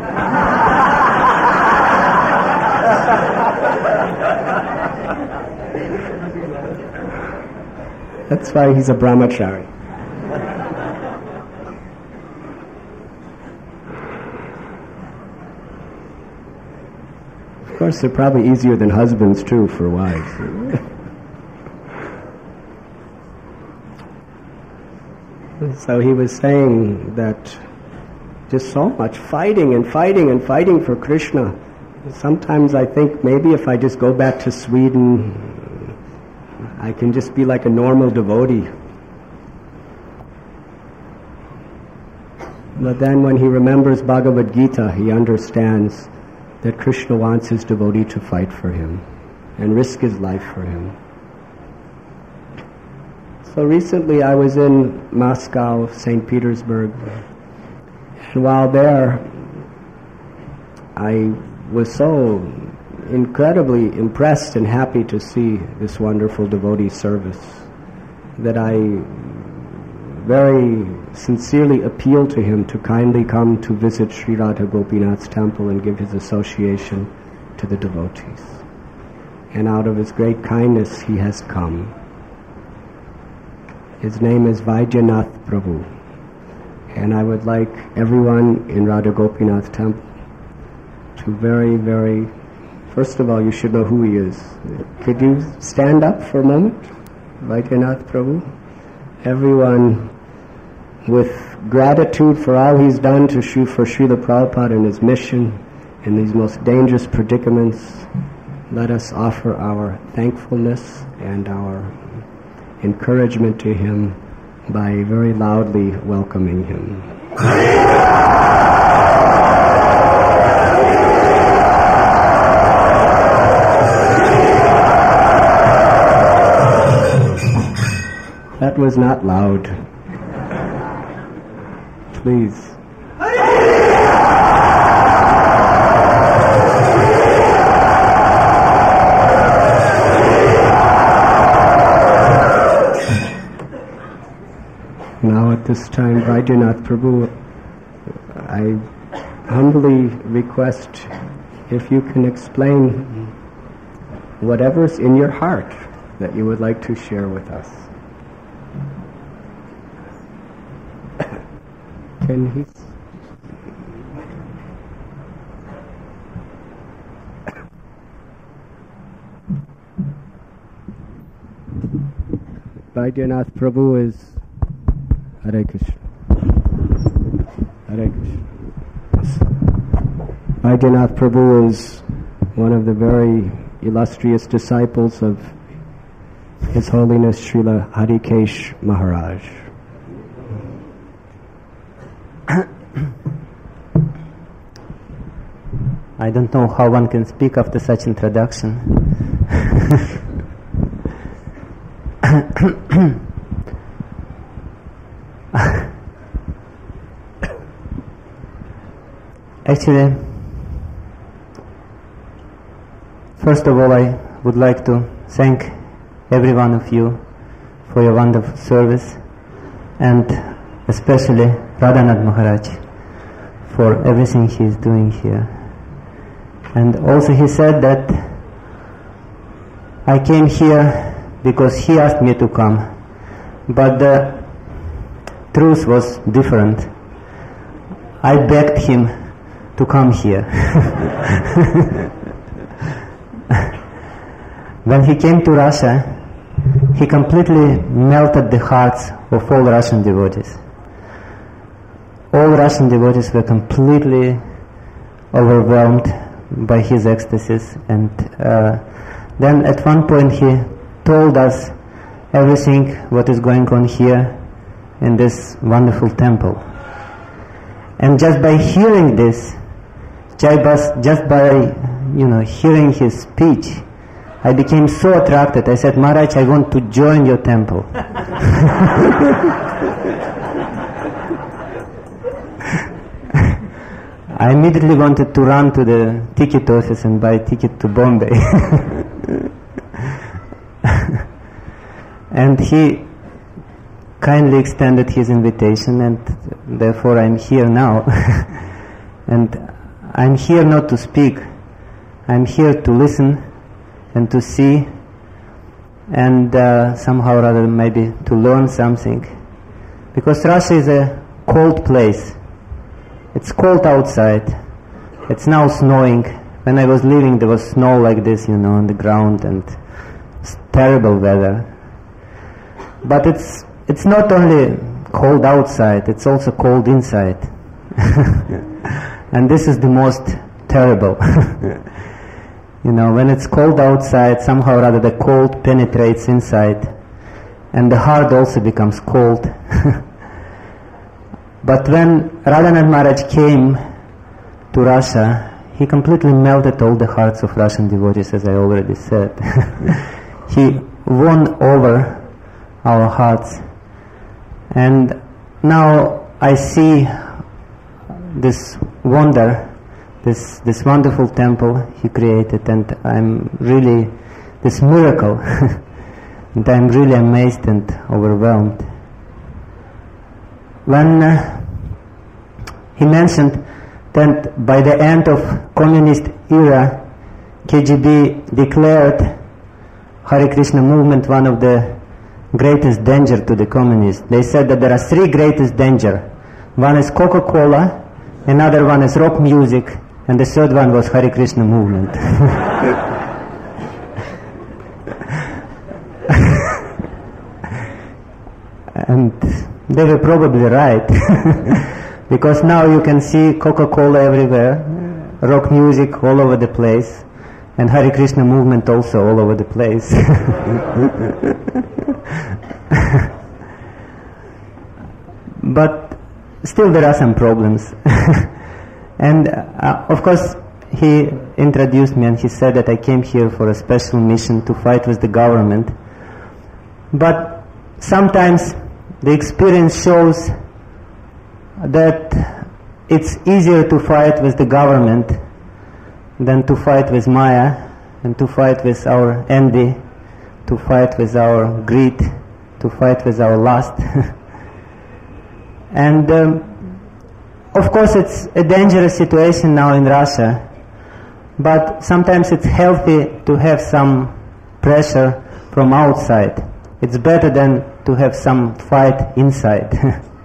That's why he's a brahmachari. Of course, they're probably easier than husbands too for wives. So he was saying that just so much fighting and fighting and fighting for Krishna. Sometimes I think maybe if I just go back to Sweden, I can just be like a normal devotee. But then when he remembers Bhagavad Gita, he understands that Krishna wants his devotee to fight for him and risk his life for him. So recently I was in Moscow, St. Petersburg, and while there I was so incredibly impressed and happy to see this wonderful devotee service that I very sincerely appealed to him to kindly come to visit Sri Radha Gopinath's temple and give his association to the devotees. And out of his great kindness he has come. His name is Vaidyanath Prabhu. And I would like everyone in Radha Gopinath temple to very, very, first of all, you should know who he is. Could you stand up for a moment? Vaidyanath Prabhu. Everyone, with gratitude for all he's done for Srila Prabhupada and his mission in these most dangerous predicaments, let us offer our thankfulness and our encouragement to him by very loudly welcoming him. That was not loud. Please. Now at this time, Vaidyanath Prabhu, I humbly request if you can explain whatever's in your heart that you would like to share with us. Can he? Vaidyanath Prabhu is Hare Krishna. Hare Krishna. Vaidyanath Prabhu is one of the very illustrious disciples of His Holiness Srila Harikesh Maharaj. I don't know how one can speak after such introduction. Actually, first of all, I would like to thank every one of you for your wonderful service, and especially Radhanath Maharaj for everything he is doing here. And also he said that I came here because he asked me to come, but the truth was different. I begged him to come here. When he came to Russia, he completely melted the hearts of all Russian devotees. All Russian devotees were completely overwhelmed by his ecstasies, and then at one point he told us everything what is going on here in this wonderful temple. And just by hearing this, just by hearing his speech, I became so attracted. I said, Maharaj, I want to join your temple. I immediately wanted to run to the ticket office and buy a ticket to Bombay. And he kindly extended his invitation, and therefore I'm here now. And I'm here not to speak. I'm here to listen and to see, and somehow or other maybe to learn something. Because Russia is a cold place. It's cold outside. It's now snowing. When I was leaving, there was snow like this, on the ground, and it's terrible weather. But it's not only cold outside, it's also cold inside. And this is the most terrible. When it's cold outside, somehow or other the cold penetrates inside, and the heart also becomes cold. But when Radhanath Maharaj came to Russia, he completely melted all the hearts of Russian devotees, as I already said. He won over our hearts. And now I see this wonder, this wonderful temple he created, and I'm really, this miracle, and I'm really amazed and overwhelmed. When he mentioned that by the end of communist era, KGB declared Hare Krishna movement one of the greatest danger to the communists. They said that there are three greatest danger. One is Coca-Cola, another one is rock music, and the third one was Hare Krishna movement. And they were probably right. Because now you can see Coca-Cola everywhere, rock music all over the place, and Hare Krishna movement also all over the place. But still there are some problems. And of course he introduced me and he said that I came here for a special mission to fight with the government. But sometimes the experience shows that it's easier to fight with the government than to fight with Maya, and to fight with our envy, to fight with our greed, to fight with our lust. And of course it's a dangerous situation now in Russia, but sometimes it's healthy to have some pressure from outside. It's better than to have some fight inside.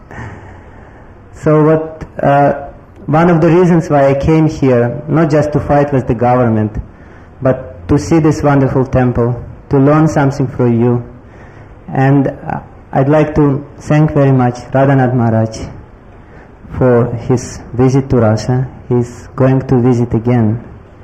So one of the reasons why I came here, not just to fight with the government, but to see this wonderful temple, to learn something from you. And I'd like to thank very much Radhanath Maharaj for his visit to Russia. He's going to visit again.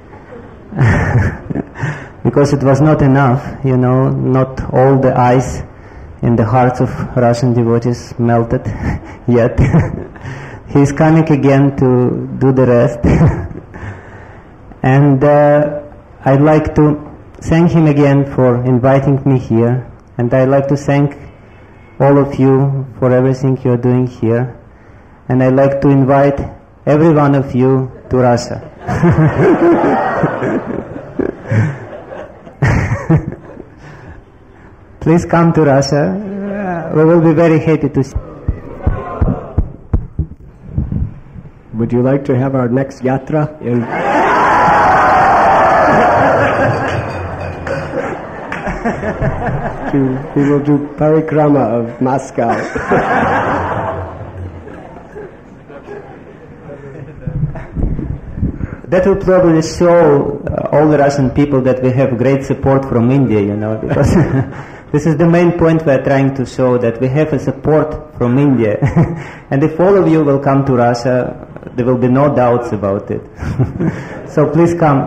Because it was not enough, not all the ice in the hearts of Russian devotees melted yet. He's coming again to do the rest. And I'd like to thank him again for inviting me here. And I'd like to thank all of you for everything you're doing here. And I'd like to invite every one of you to Russia. Please come to Russia. We will be very happy to see you. Would you like to have our next yatra in? We will do parikrama of Moscow. That will probably show all the Russian people that we have great support from India, because this is the main point we are trying to show, that we have a support from India. And if all of you will come to Russia, there will be no doubts about it. So please come.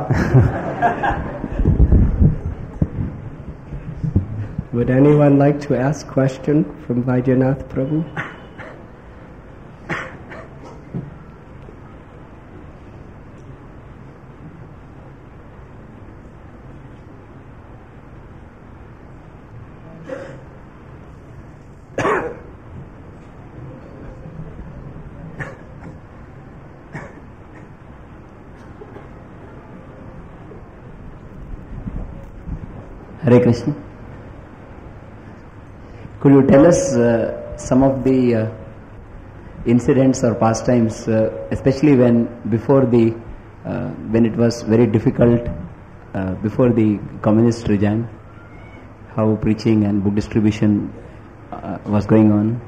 Would anyone like to ask question from Vaidyanatha Prabhu? Hare Krishna. Could you tell us some of the incidents or pastimes, especially when it was very difficult before the communist regime, how preaching and book distribution was going on?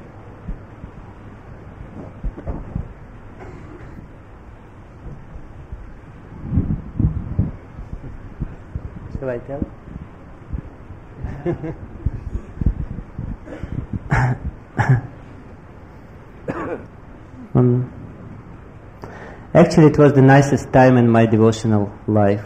Shall I tell? Actually, it was the nicest time in my devotional life.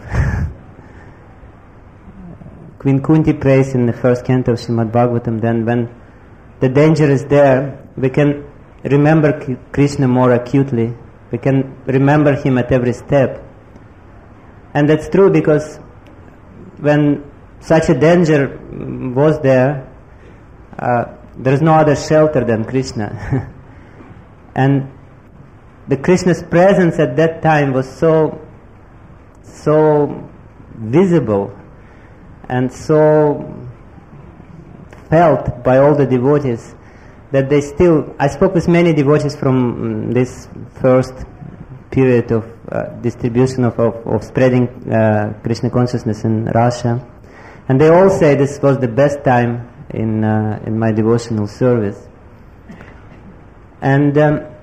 Queen Kunti prays in the first canto of Srimad Bhagavatam, then when the danger is there, we can remember Krishna more acutely. We can remember him at every step. And that's true because when such a danger was there, there is no other shelter than Krishna. And the Krishna's presence at that time was so visible and so felt by all the devotees that they still... I spoke with many devotees from this first period of distribution of spreading Krishna consciousness in Russia, and they all say this was the best time in my devotional service. And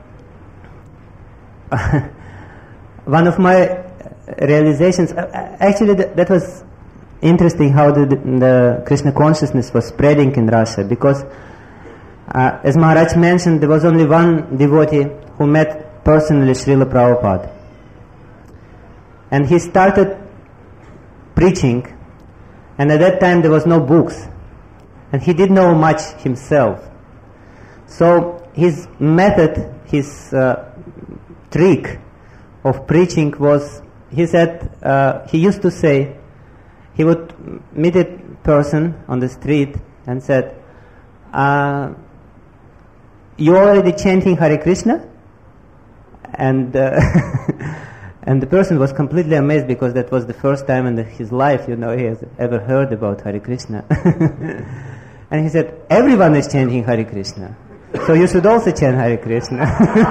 one of my realizations, actually that was interesting how the Krishna consciousness was spreading in Russia, because as Maharaj mentioned, there was only one devotee who met personally Srila Prabhupada, and he started preaching, and at that time there was no books, and he didn't know much himself. So his method, his trick of preaching was, he said, he used to say, he would meet a person on the street and said, you already chanting Hare Krishna? And and the person was completely amazed, because that was the first time in his life, he has ever heard about Hare Krishna. And he said, everyone is chanting Hare Krishna, so you should also chant Hare Krishna.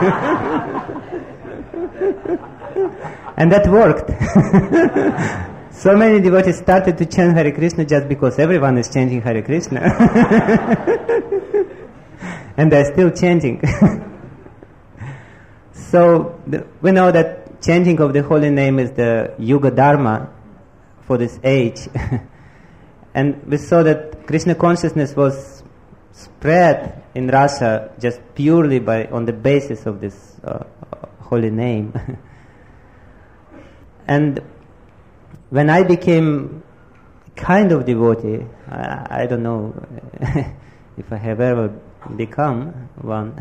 And that worked. So many devotees started to chant Hare Krishna just because everyone is chanting Hare Krishna. And they're still chanting. So we know that chanting of the holy name is the Yuga Dharma for this age. And we saw that Krishna consciousness was spread in Russia just purely on the basis of this holy name. And when I became kind of devotee, I don't know if I have ever become one,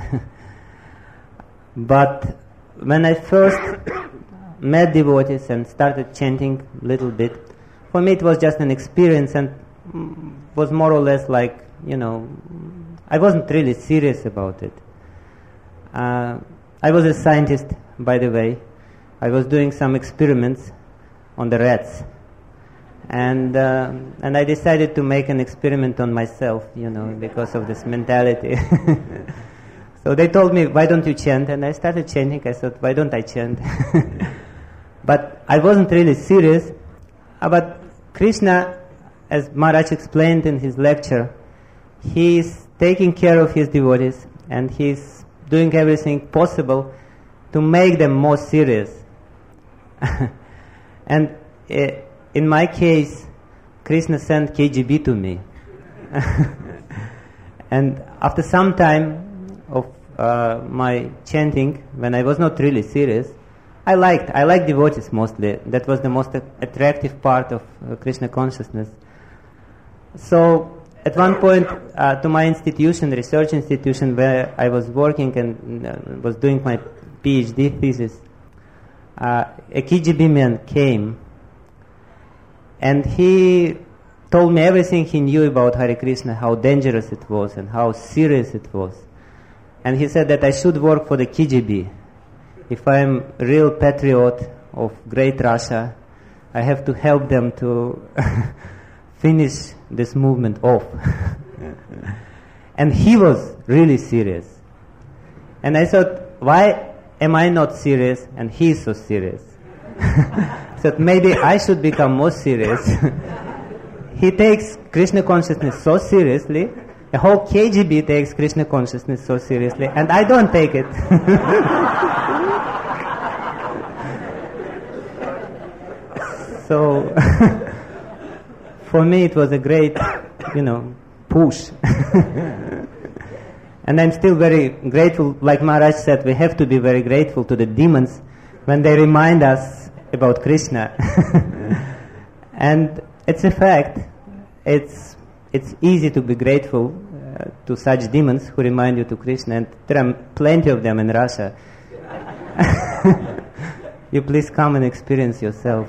but when I first met devotees and started chanting a little bit, for me it was just an experience, and was more or less like, I wasn't really serious about it. I was a scientist, by the way. I was doing some experiments on the rats, and I decided to make an experiment on myself, because of this mentality. So they told me, why don't you chant? And I started chanting. I thought, why don't I chant? But I wasn't really serious. But Krishna, as Maharaj explained in his lecture, he's taking care of his devotees, and he's doing everything possible to make them more serious. And in my case, Krishna sent KGB to me. And after some time of my chanting, when I was not really serious, I liked devotees mostly. That was the most attractive part of Krishna consciousness. So at one point, to my institution, research institution where I was working and was doing my PhD thesis, a KGB man came, and he told me everything he knew about Hare Krishna, how dangerous it was and how serious it was. And he said that I should work for the KGB. If I am a real patriot of great Russia, I have to help them to finish this movement off. And he was really serious. And I thought, why am I not serious and he is so serious? So maybe I should become more serious. He takes Krishna consciousness so seriously, the whole KGB takes Krishna consciousness so seriously, and I don't take it. So, for me it was a great, push. And I'm still very grateful. Like Maharaj said, we have to be very grateful to the demons when they remind us about Krishna. And it's a fact. It's easy to be grateful to such demons who remind you to Krishna, and there are plenty of them in Russia. You please come and experience yourself.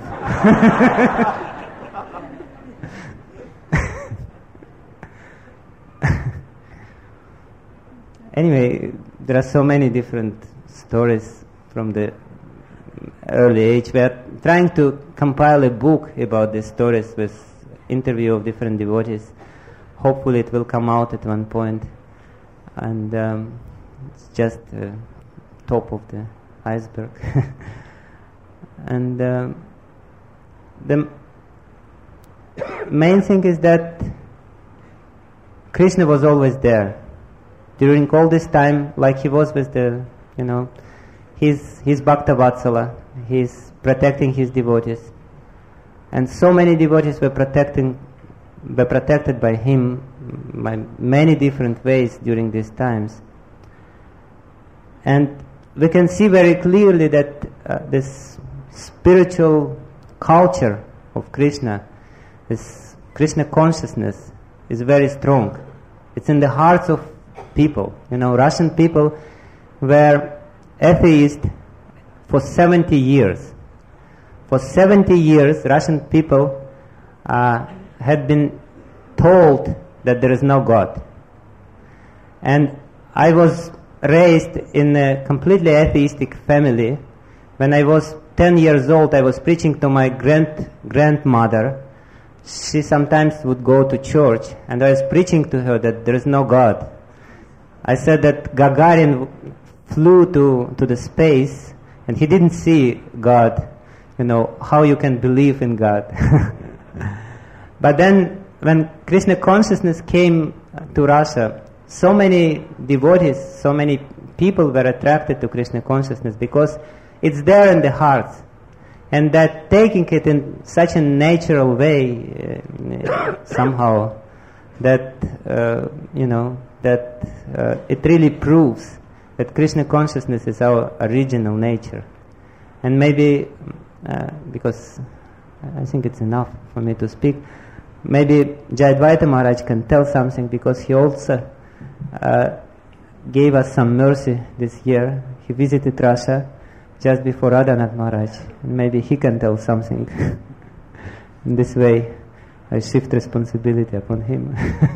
Anyway, there are so many different stories from the early age. We are trying to compile a book about these stories with interview of different devotees. Hopefully it will come out at one point. And it's just the top of the iceberg. And the main thing is that Krishna was always there. During all this time, like he was with the, he's Bhakta Vatsala, he's protecting his devotees. And so many devotees were protected by him by many different ways during these times. And we can see very clearly that this spiritual culture of Krishna, this Krishna consciousness, is very strong. It's in the hearts of people. Russian people were atheists for 70 years. For 70 years, Russian people had been told that there is no God. And I was raised in a completely atheistic family. When I was 10 years old, I was preaching to my grandmother. She sometimes would go to church, and I was preaching to her that there is no God. I said that Gagarin flew to the space, and he didn't see God. You know, how you can believe in God. But then, when Krishna consciousness came to Russia, so many devotees, so many people were attracted to Krishna consciousness because it's there in the heart. And that taking it in such a natural way, somehow, that, it really proves that Krishna consciousness is our original nature. And maybe, because I think it's enough for me to speak, maybe Jayadvaita Maharaj can tell something, because he also gave us some mercy this year. He visited Russia just before Radhanath Maharaj, and maybe he can tell something. In this way, I shift responsibility upon him.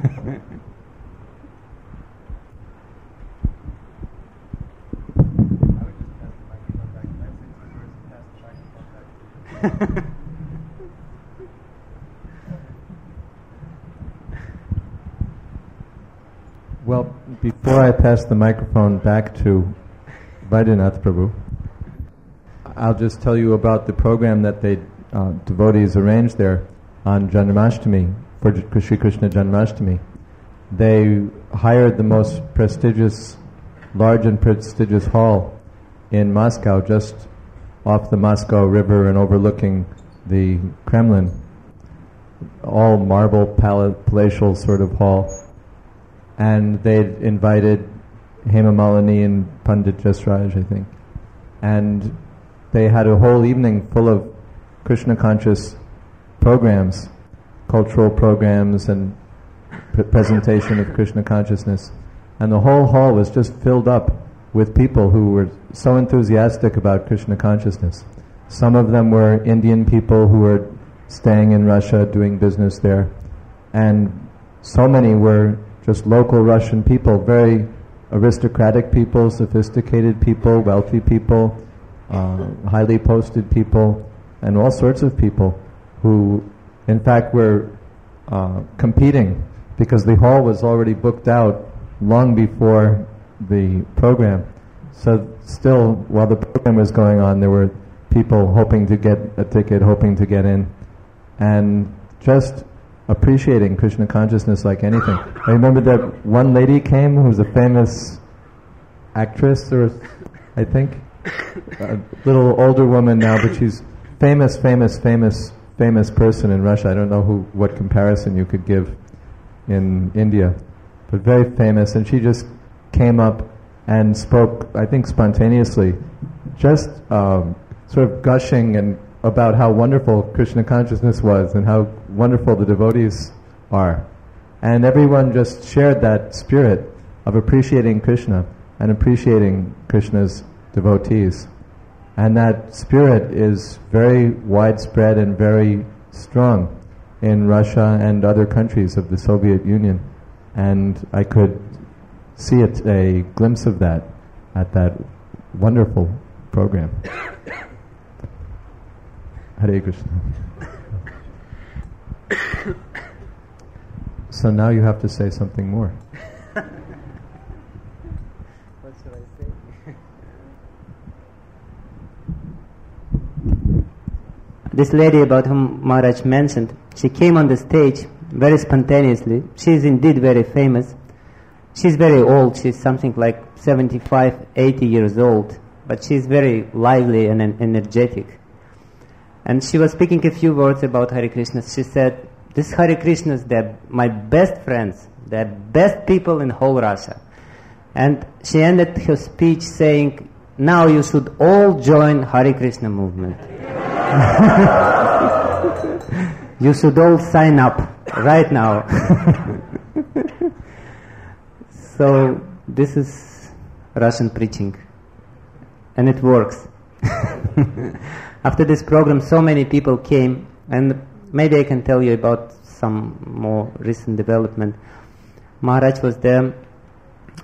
Well, before I pass the microphone back to Vaidhanath Prabhu, I'll just tell you about the program that they devotees arranged there on Janmashtami, for Shri Krishna Janmashtami. They hired the most large and prestigious hall in Moscow, just off the Moscow River and overlooking the Kremlin, all marble palatial sort of hall. And they'd invited Hema Malini and Pandit Jasraj, I think. And they had a whole evening full of Krishna conscious programs, cultural programs and presentation of Krishna consciousness. And the whole hall was just filled up with people who were so enthusiastic about Krishna consciousness. Some of them were Indian people who were staying in Russia, doing business there. And so many were just local Russian people, very aristocratic people, sophisticated people, wealthy people, highly posted people, and all sorts of people who, in fact, were competing, because the hall was already booked out long before the program. So still, while the program was going on, there were people hoping to get a ticket, hoping to get in, and just appreciating Krishna consciousness like anything. I remember that one lady came who was a famous actress, or I think a little older woman now, but she's famous person in Russia. I don't know what comparison you could give in India, but very famous. And she just came up and spoke, I think spontaneously, just sort of gushing and about how wonderful Krishna consciousness was and how wonderful the devotees are. And everyone just shared that spirit of appreciating Krishna and appreciating Krishna's devotees. And that spirit is very widespread and very strong in Russia and other countries of the Soviet Union. And I could see a glimpse of that at that wonderful program. Hare Krishna. So now you have to say something more. What should I say? This lady about whom Maharaj mentioned, she came on the stage very spontaneously. She is indeed very famous. She's very old. She's something like 75, 80 years old. But she's very lively and energetic. And she was speaking a few words about Hare Krishna. She said, "These Hare Krishnas, they're my best friends. They're best people in whole Russia." And she ended her speech saying, "Now you should all join Hare Krishna movement." You should all sign up right now. So this is Russian preaching. And it works. After this program, so many people came, and maybe I can tell you about some more recent development. Maharaj was there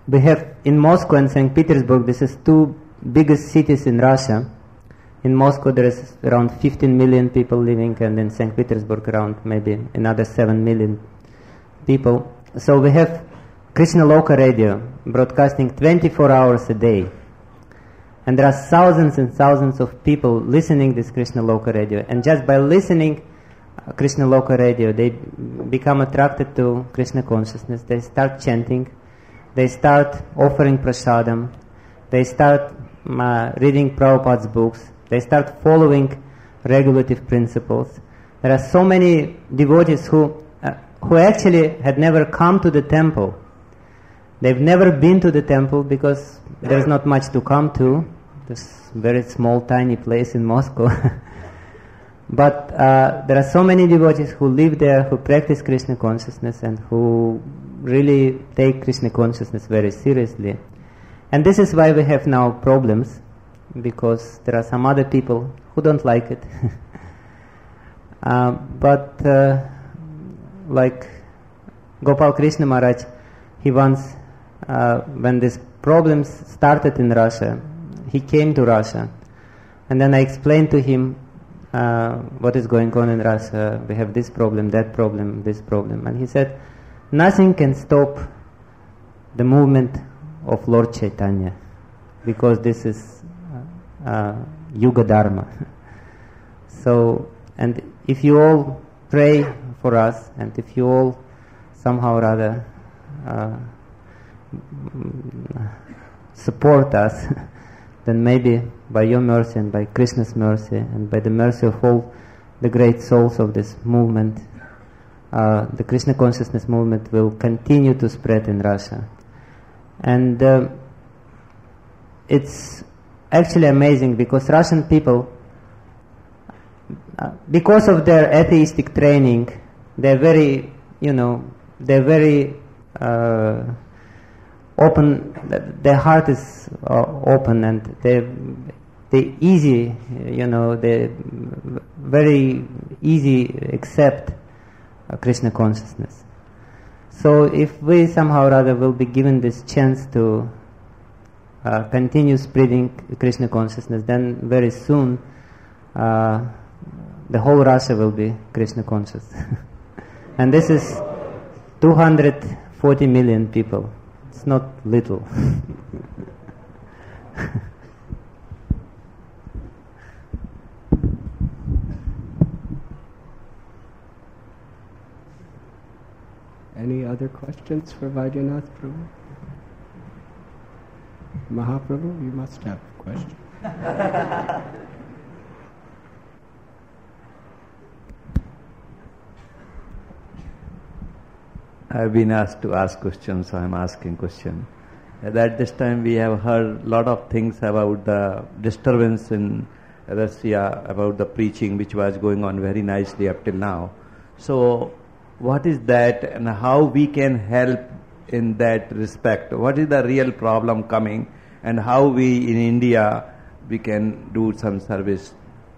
we have in Moscow and St. Petersburg, this is two biggest cities in Russia. In Moscow there is around 15 million people living, and in St. Petersburg around maybe another 7 million people. So we have Krishna Loka radio broadcasting 24 hours a day. And there are thousands and thousands of people listening this Krishna Loka radio. And just by listening Krishna Loka radio, they become attracted to Krishna consciousness. They start chanting. They start offering prasadam. They start reading Prabhupada's books. They start following regulative principles. There are so many devotees who actually had never come to the temple. They've never been to the temple because there's not much to come to. This very small, tiny place in Moscow. But there are so many devotees who live there, who practice Krishna consciousness, and who really take Krishna consciousness very seriously. And this is why we have now problems, because there are some other people who don't like it. But like Gopal Krishna Maharaj, he once, when these problems started in Russia, he came to Russia, and then I explained to him what is going on in Russia. We have this problem, that problem, this problem. And he said, nothing can stop the movement of Lord Chaitanya, because this is Yuga Dharma. So, and if you all pray for us, and if you all somehow or other support us, then maybe by your mercy and by Krishna's mercy and by the mercy of all the great souls of this movement, the Krishna consciousness movement will continue to spread in Russia. And it's actually amazing, because Russian people, because of their atheistic training, they're very, they're very open. Their heart is open, and they easy, they very easy accept Krishna consciousness. So if we somehow or other will be given this chance to continue spreading Krishna consciousness, then very soon the whole Russia will be Krishna conscious. And this is 240 million people. It's not little. Any other questions for Vaidyanath Prabhu? Mahaprabhu, you must have a question. I've been asked to ask questions, so I'm asking question. At this time we have heard a lot of things about the disturbance in Russia, about the preaching which was going on very nicely up till now. So what is that, and how we can help in that respect? What is the real problem coming, and how we in India we can do some service?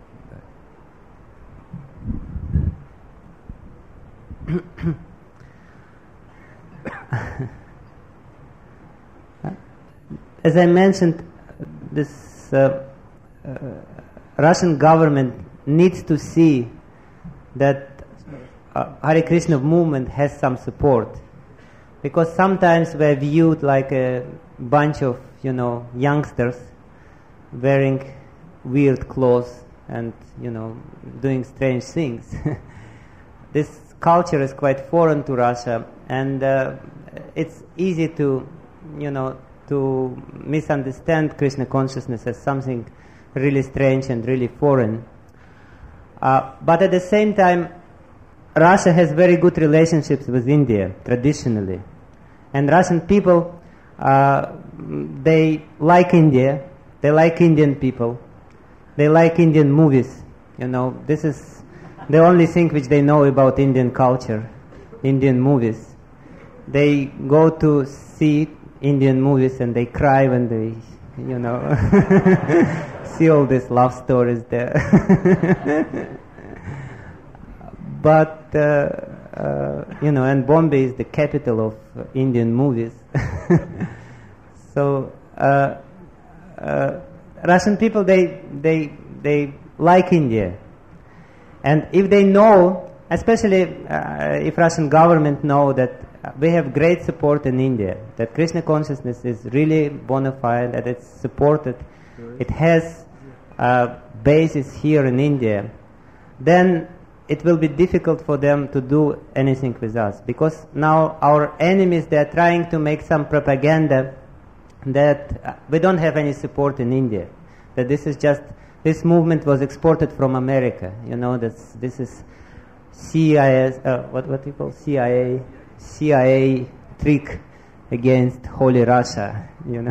As I mentioned, this Russian government needs to see that Hare Krishna movement has some support, because sometimes we're viewed like a bunch of youngsters wearing weird clothes and doing strange things. This culture is quite foreign to Russia, and it's easy to to misunderstand Krishna consciousness as something really strange and really foreign. But at the same time, Russia has very good relationships with India traditionally, and Russian people, they like India, they like Indian people, they like Indian movies. This is the only thing which they know about Indian culture, Indian movies. They go to see Indian movies and they cry when they, see all these love stories there. But, and Bombay is the capital of Indian movies. So Russian people, they like India, and if they know, especially if Russian government know that we have great support in India, that Krishna consciousness is really bona fide, that it's supported, it has basis here in India, then it will be difficult for them to do anything with us, because now our enemies, they are trying to make some propaganda that we don't have any support in India, that this movement was exported from America, this is CIA trick against Holy Russia,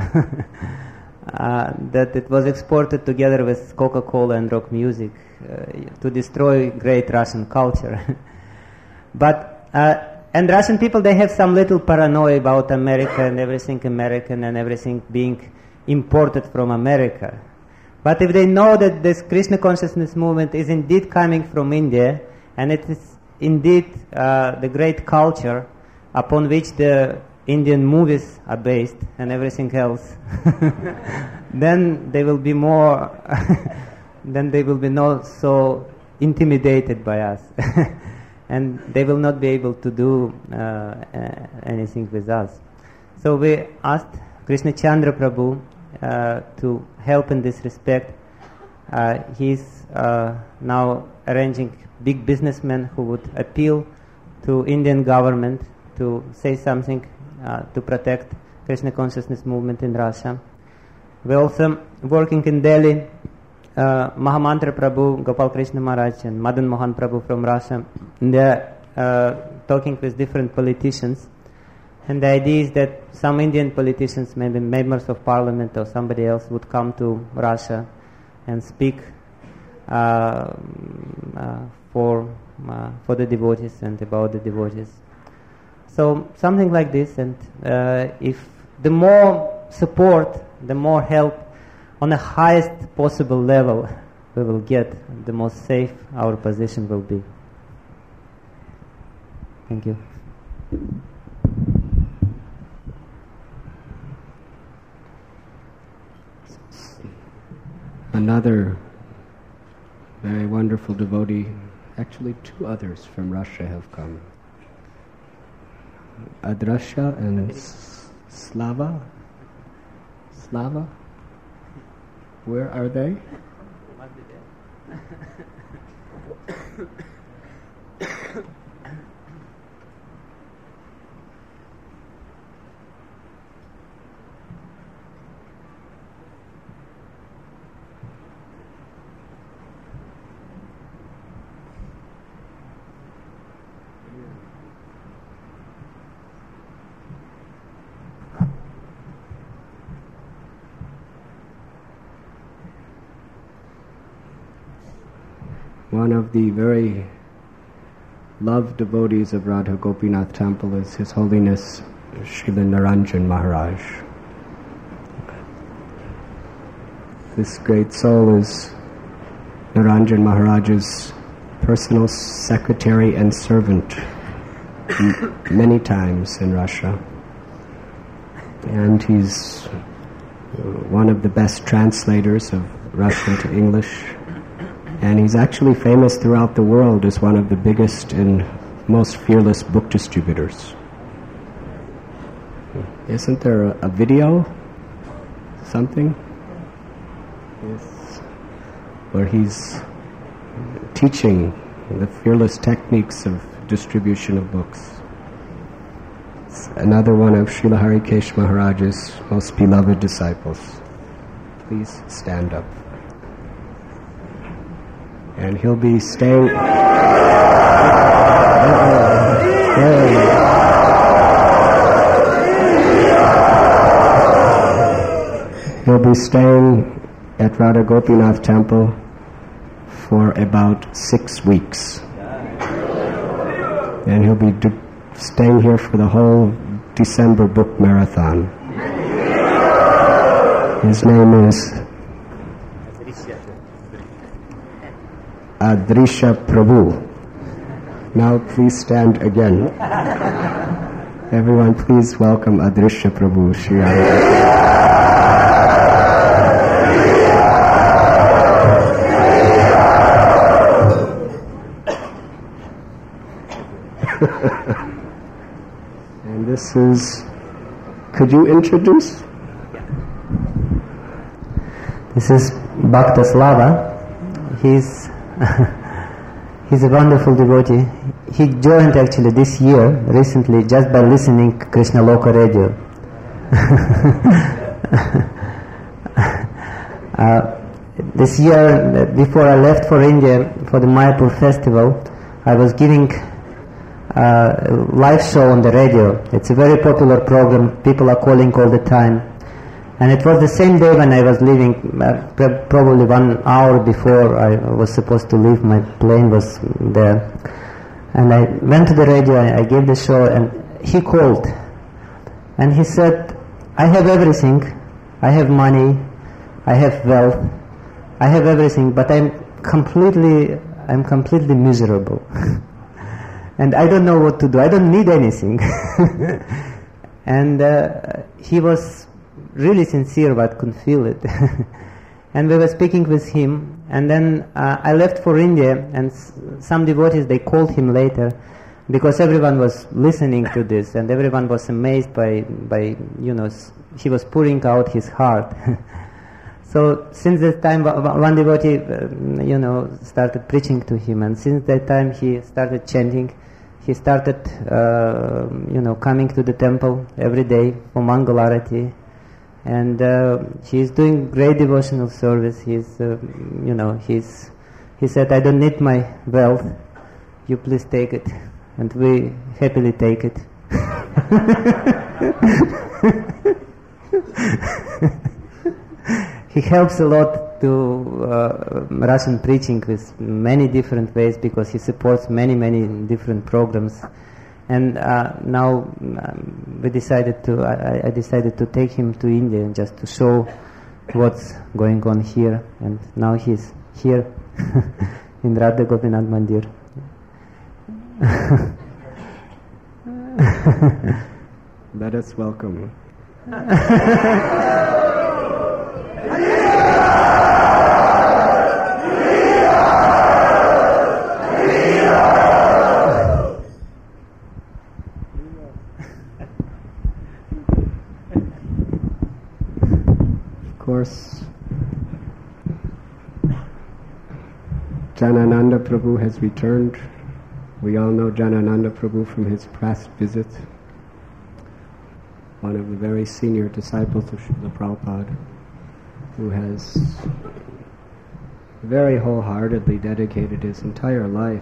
that it was exported together with Coca-Cola and rock music to destroy great Russian culture. But and Russian people, they have some little paranoia about America and everything American and everything being imported from America. But if they know that this Krishna consciousness movement is indeed coming from India, and it is indeed the great culture upon which the Indian movies are based and everything else, then they will be more then they will be not so intimidated by us. And they will not be able to do anything with us. So we asked Krishna Chandra Prabhu to help in this respect. He's now arranging big businessmen who would appeal to Indian government to say something to protect Krishna consciousness movement in Russia. We're also working in Delhi. Mahamantra Prabhu, Gopal Krishna Maharaj and Madan Mohan Prabhu from Russia, they're talking with different politicians, and the idea is that some Indian politicians, maybe members of parliament or somebody else, would come to Russia and speak for the devotees and about the devotees. So something like this, and if the more support, the more help on the highest possible level we will get, the more safe our position will be. Thank you. Another very wonderful devotee, actually two others from Russia have come. Adrasha and Slava. Where are they? One of the very loved devotees of Radha Gopinath Temple is His Holiness Srila Naranjan Maharaj. This great soul is Naranjan Maharaj's personal secretary and servant many times in Russia. And he's one of the best translators of Russian to English. And he's actually famous throughout the world as one of the biggest and most fearless book distributors. Isn't there a video? Something? Yes. Where he's teaching the fearless techniques of distribution of books. It's another one of Srila Harikesh Maharaj's most beloved disciples. Please stand up. And he'll be staying. He'll be staying at Radha Gopinath Temple for about 6 weeks. And he'll be staying here for the whole December book marathon. His name is Adrisha Prabhu. Now please stand again. Everyone, please welcome Adrishya Prabhu, Sri Radha. And this is, could you introduce? This is Bhakta Slava. He's a wonderful devotee. He joined actually this year, recently, just by listening Krishna Loka radio. This year, before I left for India for the Mayapur festival, I was giving a live show on the radio. It's a very popular program. People are calling all the time. And it was the same day when I was leaving, probably 1 hour before I was supposed to leave. My plane was there. And I went to the radio, I gave the show, and he called. And he said, I have everything. I have money. I have wealth. I have everything, but I'm completely miserable. And I don't know what to do. I don't need anything. And he was really sincere, but couldn't feel it. And we were speaking with him, and then I left for India, and some devotees, they called him later, because everyone was listening to this, and everyone was amazed by he was pouring out his heart. So since that time, one devotee, started preaching to him, and since that time he started chanting. He started, coming to the temple every day for Mangalarati. And he is doing great devotional service. He said, I don't need my wealth. You please take it. And we happily take it. He helps a lot to Russian preaching with many different ways, because he supports many different programs. And now I decided to take him to India just to show what's going on here. And now he's here in Radha Gopinath Mandir. Let us welcome. Of course, Janananda Prabhu has returned. We all know Janananda Prabhu from his past visit, one of the very senior disciples of Srila Prabhupada, who has very wholeheartedly dedicated his entire life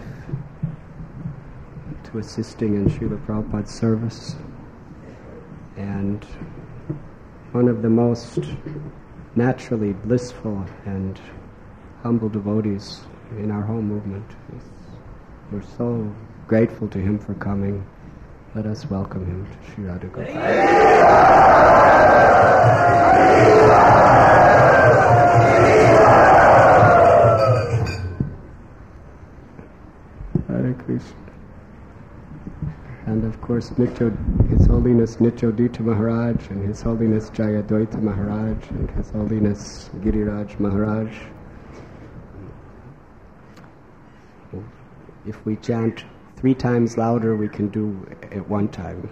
to assisting in Srila Prabhupada's service, and one of the most naturally blissful and humble devotees in our whole movement. We're so grateful to him for coming. Let us welcome him to Sri Radha Gopinath. Hare Krishna. And of course, His Holiness Nityodita Maharaj, and His Holiness Jayadvaita Maharaj, and His Holiness Giriraj Maharaj. If we chant 3 times louder, we can do it 1 time.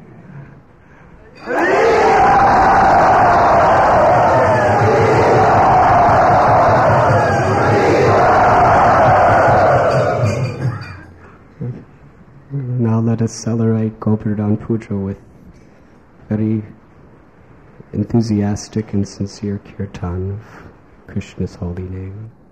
Now let us celebrate Gopardhan Puja with very enthusiastic and sincere kirtan of Krishna's holy name.